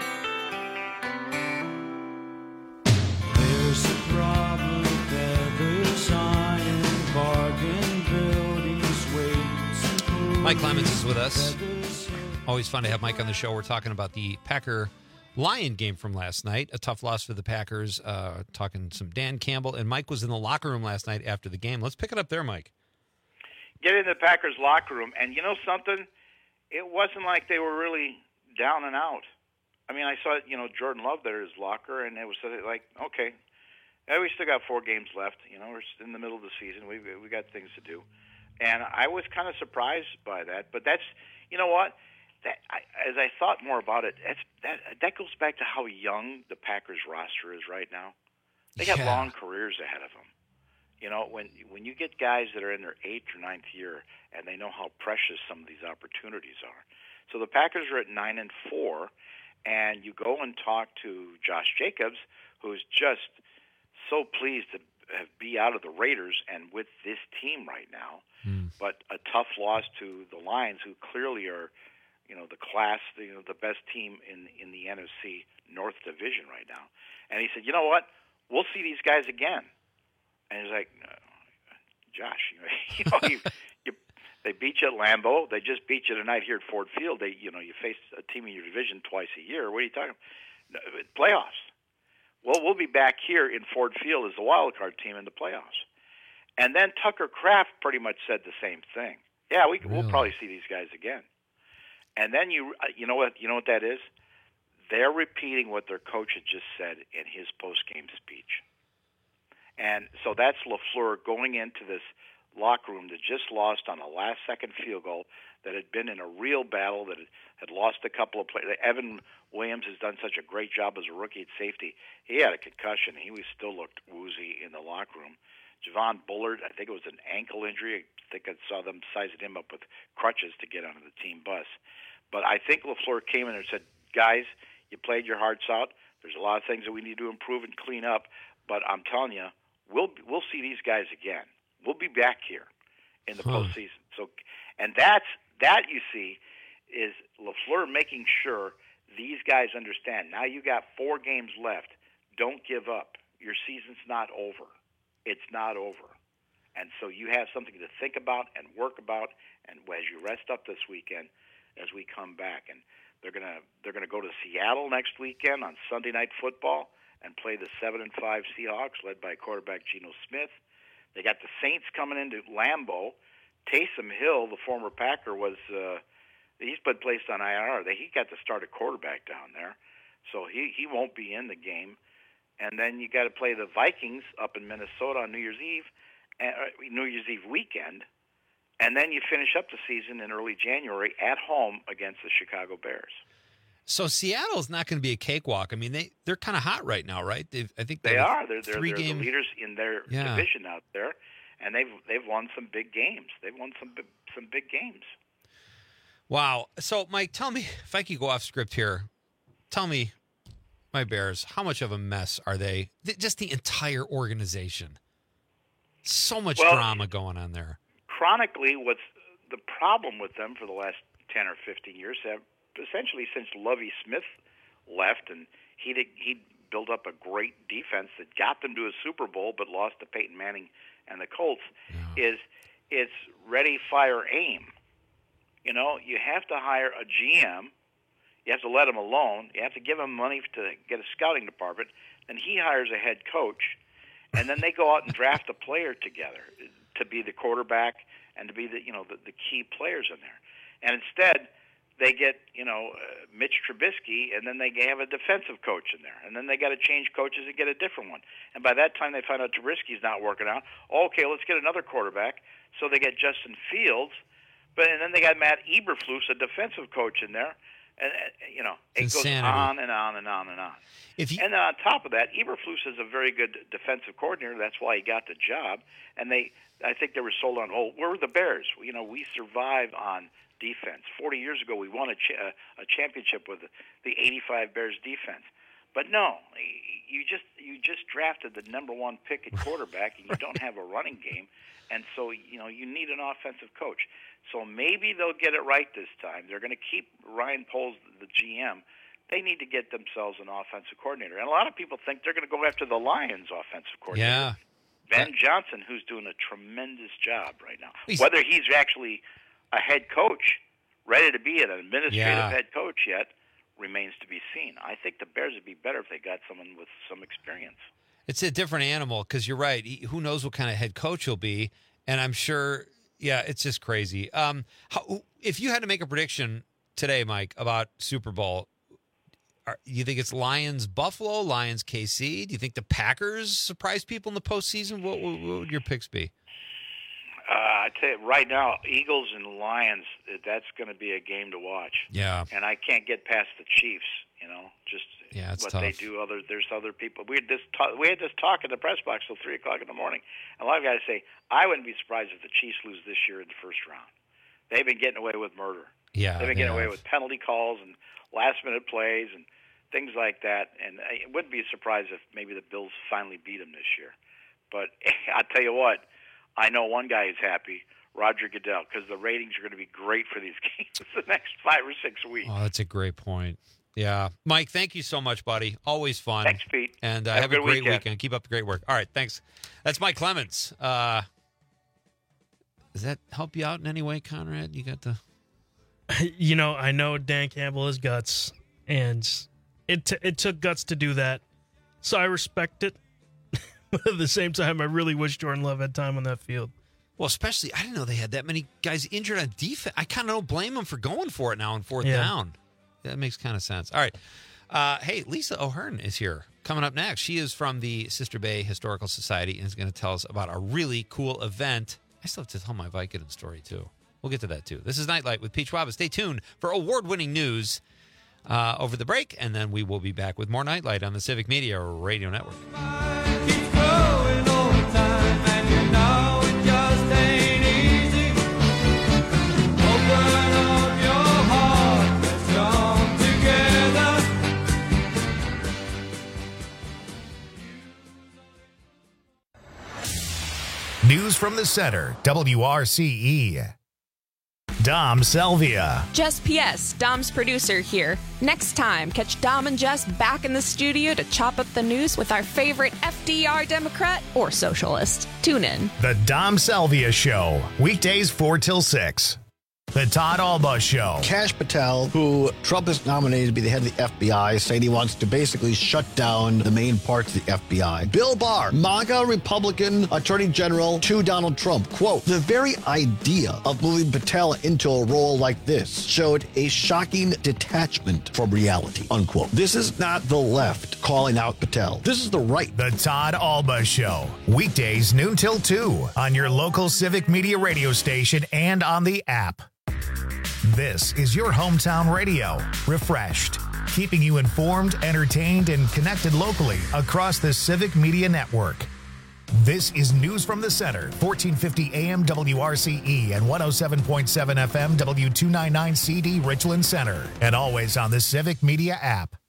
There's a problem with every sign, bargain buildings, weights and pools. Mike Clemens is with us. Always fun to have Mike on the show. We're talking about the Packer Lion game from last night. A tough loss for the Packers. Uh, talking some Dan Campbell. And Mike was in the locker room last night after the game. Let's pick it up there, Mike. Get in the Packers locker room, and you know something? It wasn't like they were really down and out. I mean, I saw, you know, Jordan Love there in his locker, and it was like, okay, yeah, we still got four games left. You know, we're in the middle of the season. We we got things to do, and I was kind of surprised by that. But that's, you know what? That I, as I thought more about it, that's, that that goes back to how young the Packers roster is right now. They got Yeah. long careers ahead of them. You know, when when you get guys that are in their eighth or ninth year and they know how precious some of these opportunities are. So the Packers are at nine and four, and you go and talk to Josh Jacobs, who's just so pleased to be out of the Raiders and with this team right now. Mm. But a tough loss to the Lions, who clearly are, you know, the class, you know, the best team in in the N F C North Division right now. And he said, you know what? We'll see these guys again. And he's like, uh, Josh, you know, you, know you, you, they beat you at Lambeau. They just beat you tonight here at Ford Field. They, you know, you face a team in your division twice a year. What are you talking about? Playoffs. Well, we'll be back here in Ford Field as the wild card team in the playoffs. And then Tucker Kraft pretty much said the same thing. Yeah, we, Really? we'll probably see these guys again. And then you, you know what, you know what that is? They're repeating what their coach had just said in his post-game speech. And so that's LaFleur going into this locker room that just lost on a last-second field goal, that had been in a real battle, that had lost a couple of players. Evan Williams has done such a great job as a rookie at safety. He had a concussion. He was still looked woozy in the locker room. Javon Bullard, I think it was an ankle injury. I think I saw them sizing him up with crutches to get onto the team bus. But I think LaFleur came in and said, guys, you played your hearts out. There's a lot of things that we need to improve and clean up. But I'm telling you, We'll we'll see these guys again. We'll be back here in the Huh. postseason. So, and that's that you see is LaFleur making sure these guys understand. Now you got four games left. Don't give up. Your season's not over. It's not over. And so you have something to think about and work about. And as you rest up this weekend, as we come back, and they're gonna they're gonna go to Seattle next weekend on Sunday Night Football and play the seven and five Seahawks, led by quarterback Geno Smith. They got the Saints coming into Lambeau Taysom Hill, the former Packer, was uh, he's been placed on I R. He got to start a quarterback down there, so he, he won't be in the game. And then you got to play the Vikings up in Minnesota on New Year's Eve, uh, New Year's Eve weekend, and then you finish up the season in early January at home against the Chicago Bears. So Seattle's not going to be a cakewalk. I mean, they they're kind of hot right now, right? They've, I think they are. They're they're, three they're game... the leaders in their yeah. division out there, and they've they've won some big games. They've won some big, some big games. Wow. So, Mike, tell me, if I could go off script here, tell me, my Bears, how much of a mess are they? Just the entire organization. So much well, drama going on there. Chronically, what's the problem with them for the last ten or fifteen years have essentially since Lovie Smith left, and he he built up a great defense that got them to a Super Bowl but lost to Peyton Manning and the Colts, yeah. is it's ready, fire, aim. You know, you have to hire a G M. You have to let him alone. You have to give him money to get a scouting department. Then he hires a head coach, and then they go out and draft a player together to be the quarterback and to be the you know the, the key players in there. And instead, they get, you know, uh, Mitch Trubisky, and then they have a defensive coach in there. And then they got to change coaches and get a different one. And by that time, they find out Trubisky's not working out. Okay, let's get another quarterback. So they get Justin Fields. But and then they got Matt Eberflus, a defensive coach in there. And, uh, you know, it Insanity. goes on and on and on and on. If you, and then on top of that, Eberflus is a very good defensive coordinator. That's why he got the job. And they, I think they were sold on, oh, we're the Bears. You know, we survive on defense. Forty years ago, we won a, ch- a championship with the eighty-five Bears defense. But no, you just you just drafted the number one pick at quarterback, and you don't have a running game, and so you know you need an offensive coach. So maybe they'll get it right this time. They're going to keep Ryan Poles the G M. They need to get themselves an offensive coordinator, and a lot of people think they're going to go after the Lions' offensive coordinator. Yeah. Ben Johnson, who's doing a tremendous job right now. He's, Whether he's actually a head coach, ready to be an administrative yeah. head coach yet, remains to be seen. I think the Bears would be better if they got someone with some experience. It's a different animal because you're right. He, who knows what kind of head coach he'll be? And I'm sure, yeah, it's just crazy. Um, how, if you had to make a prediction today, Mike, about Super Bowl, are, you think it's Lions Buffalo, Lions K C? Do you think the Packers surprise people in the postseason? What, what, what would your picks be? Uh, I tell you, right now, Eagles and Lions, that's going to be a game to watch. Yeah. And I can't get past the Chiefs, you know, just yeah, it's what tough. they do. Other There's other people. We had this talk, we had this talk in the press box till three o'clock in the morning. And a lot of guys say, I wouldn't be surprised if the Chiefs lose this year in the first round. They've been getting away with murder. Yeah, They've been they getting away have. with penalty calls and last-minute plays and things like that. And I wouldn't be surprised if maybe the Bills finally beat them this year. But I'll tell you what, I know one guy who's happy, Roger Goodell, because the ratings are going to be great for these games the next five or six weeks. Oh, that's a great point. Yeah. Mike, thank you so much, buddy. Always fun. Thanks, Pete. And uh, have, have a, a good great weekend. weekend. Keep up the great work. All right, thanks. That's Mike Clemens. Uh, does that help you out in any way, Conrad? You got the... You know, I know Dan Campbell has guts, and it t- it took guts to do that, so I respect it. But at the same time, I really wish Jordan Love had time on that field. Well, especially, I didn't know they had that many guys injured on defense. I kind of don't blame them for going for it now on fourth Yeah. down. That makes kind of sense. All right. Uh, hey, Lisa O'Hearn is here. Coming up next, she is from the Sister Bay Historical Society and is going to tell us about a really cool event. I still have to tell my Vicodin story, too. We'll get to that, too. This is Nightlight with Pete Schwab. Stay tuned for award-winning news uh, over the break, and then we will be back with more Nightlight on the Civic Media Radio Network. News from the center, W R C E. Dom Selvia. Jess P S, Dom's producer here. Next time, catch Dom and Jess back in the studio to chop up the news with our favorite F D R Democrat or socialist. Tune in. The Dom Selvia Show, weekdays four till six. The Todd Alba Show. Kash Patel, who Trump has nominated to be the head of the F B I, saying he wants to basically shut down the main parts of the F B I. Bill Barr, MAGA Republican Attorney General to Donald Trump. Quote, the very idea of moving Patel into a role like this showed a shocking detachment from reality, unquote. This is not the left calling out Patel. This is the right. The Todd Alba Show. Weekdays noon till two on your local Civic Media radio station and on the app. This is your hometown radio. Refreshed. Keeping you informed, entertained, and connected locally across the Civic Media Network. This is News from the Center, fourteen fifty A M W R C E and one oh seven point seven F M W two ninety-nine C D Richland Center. And always on the Civic Media app.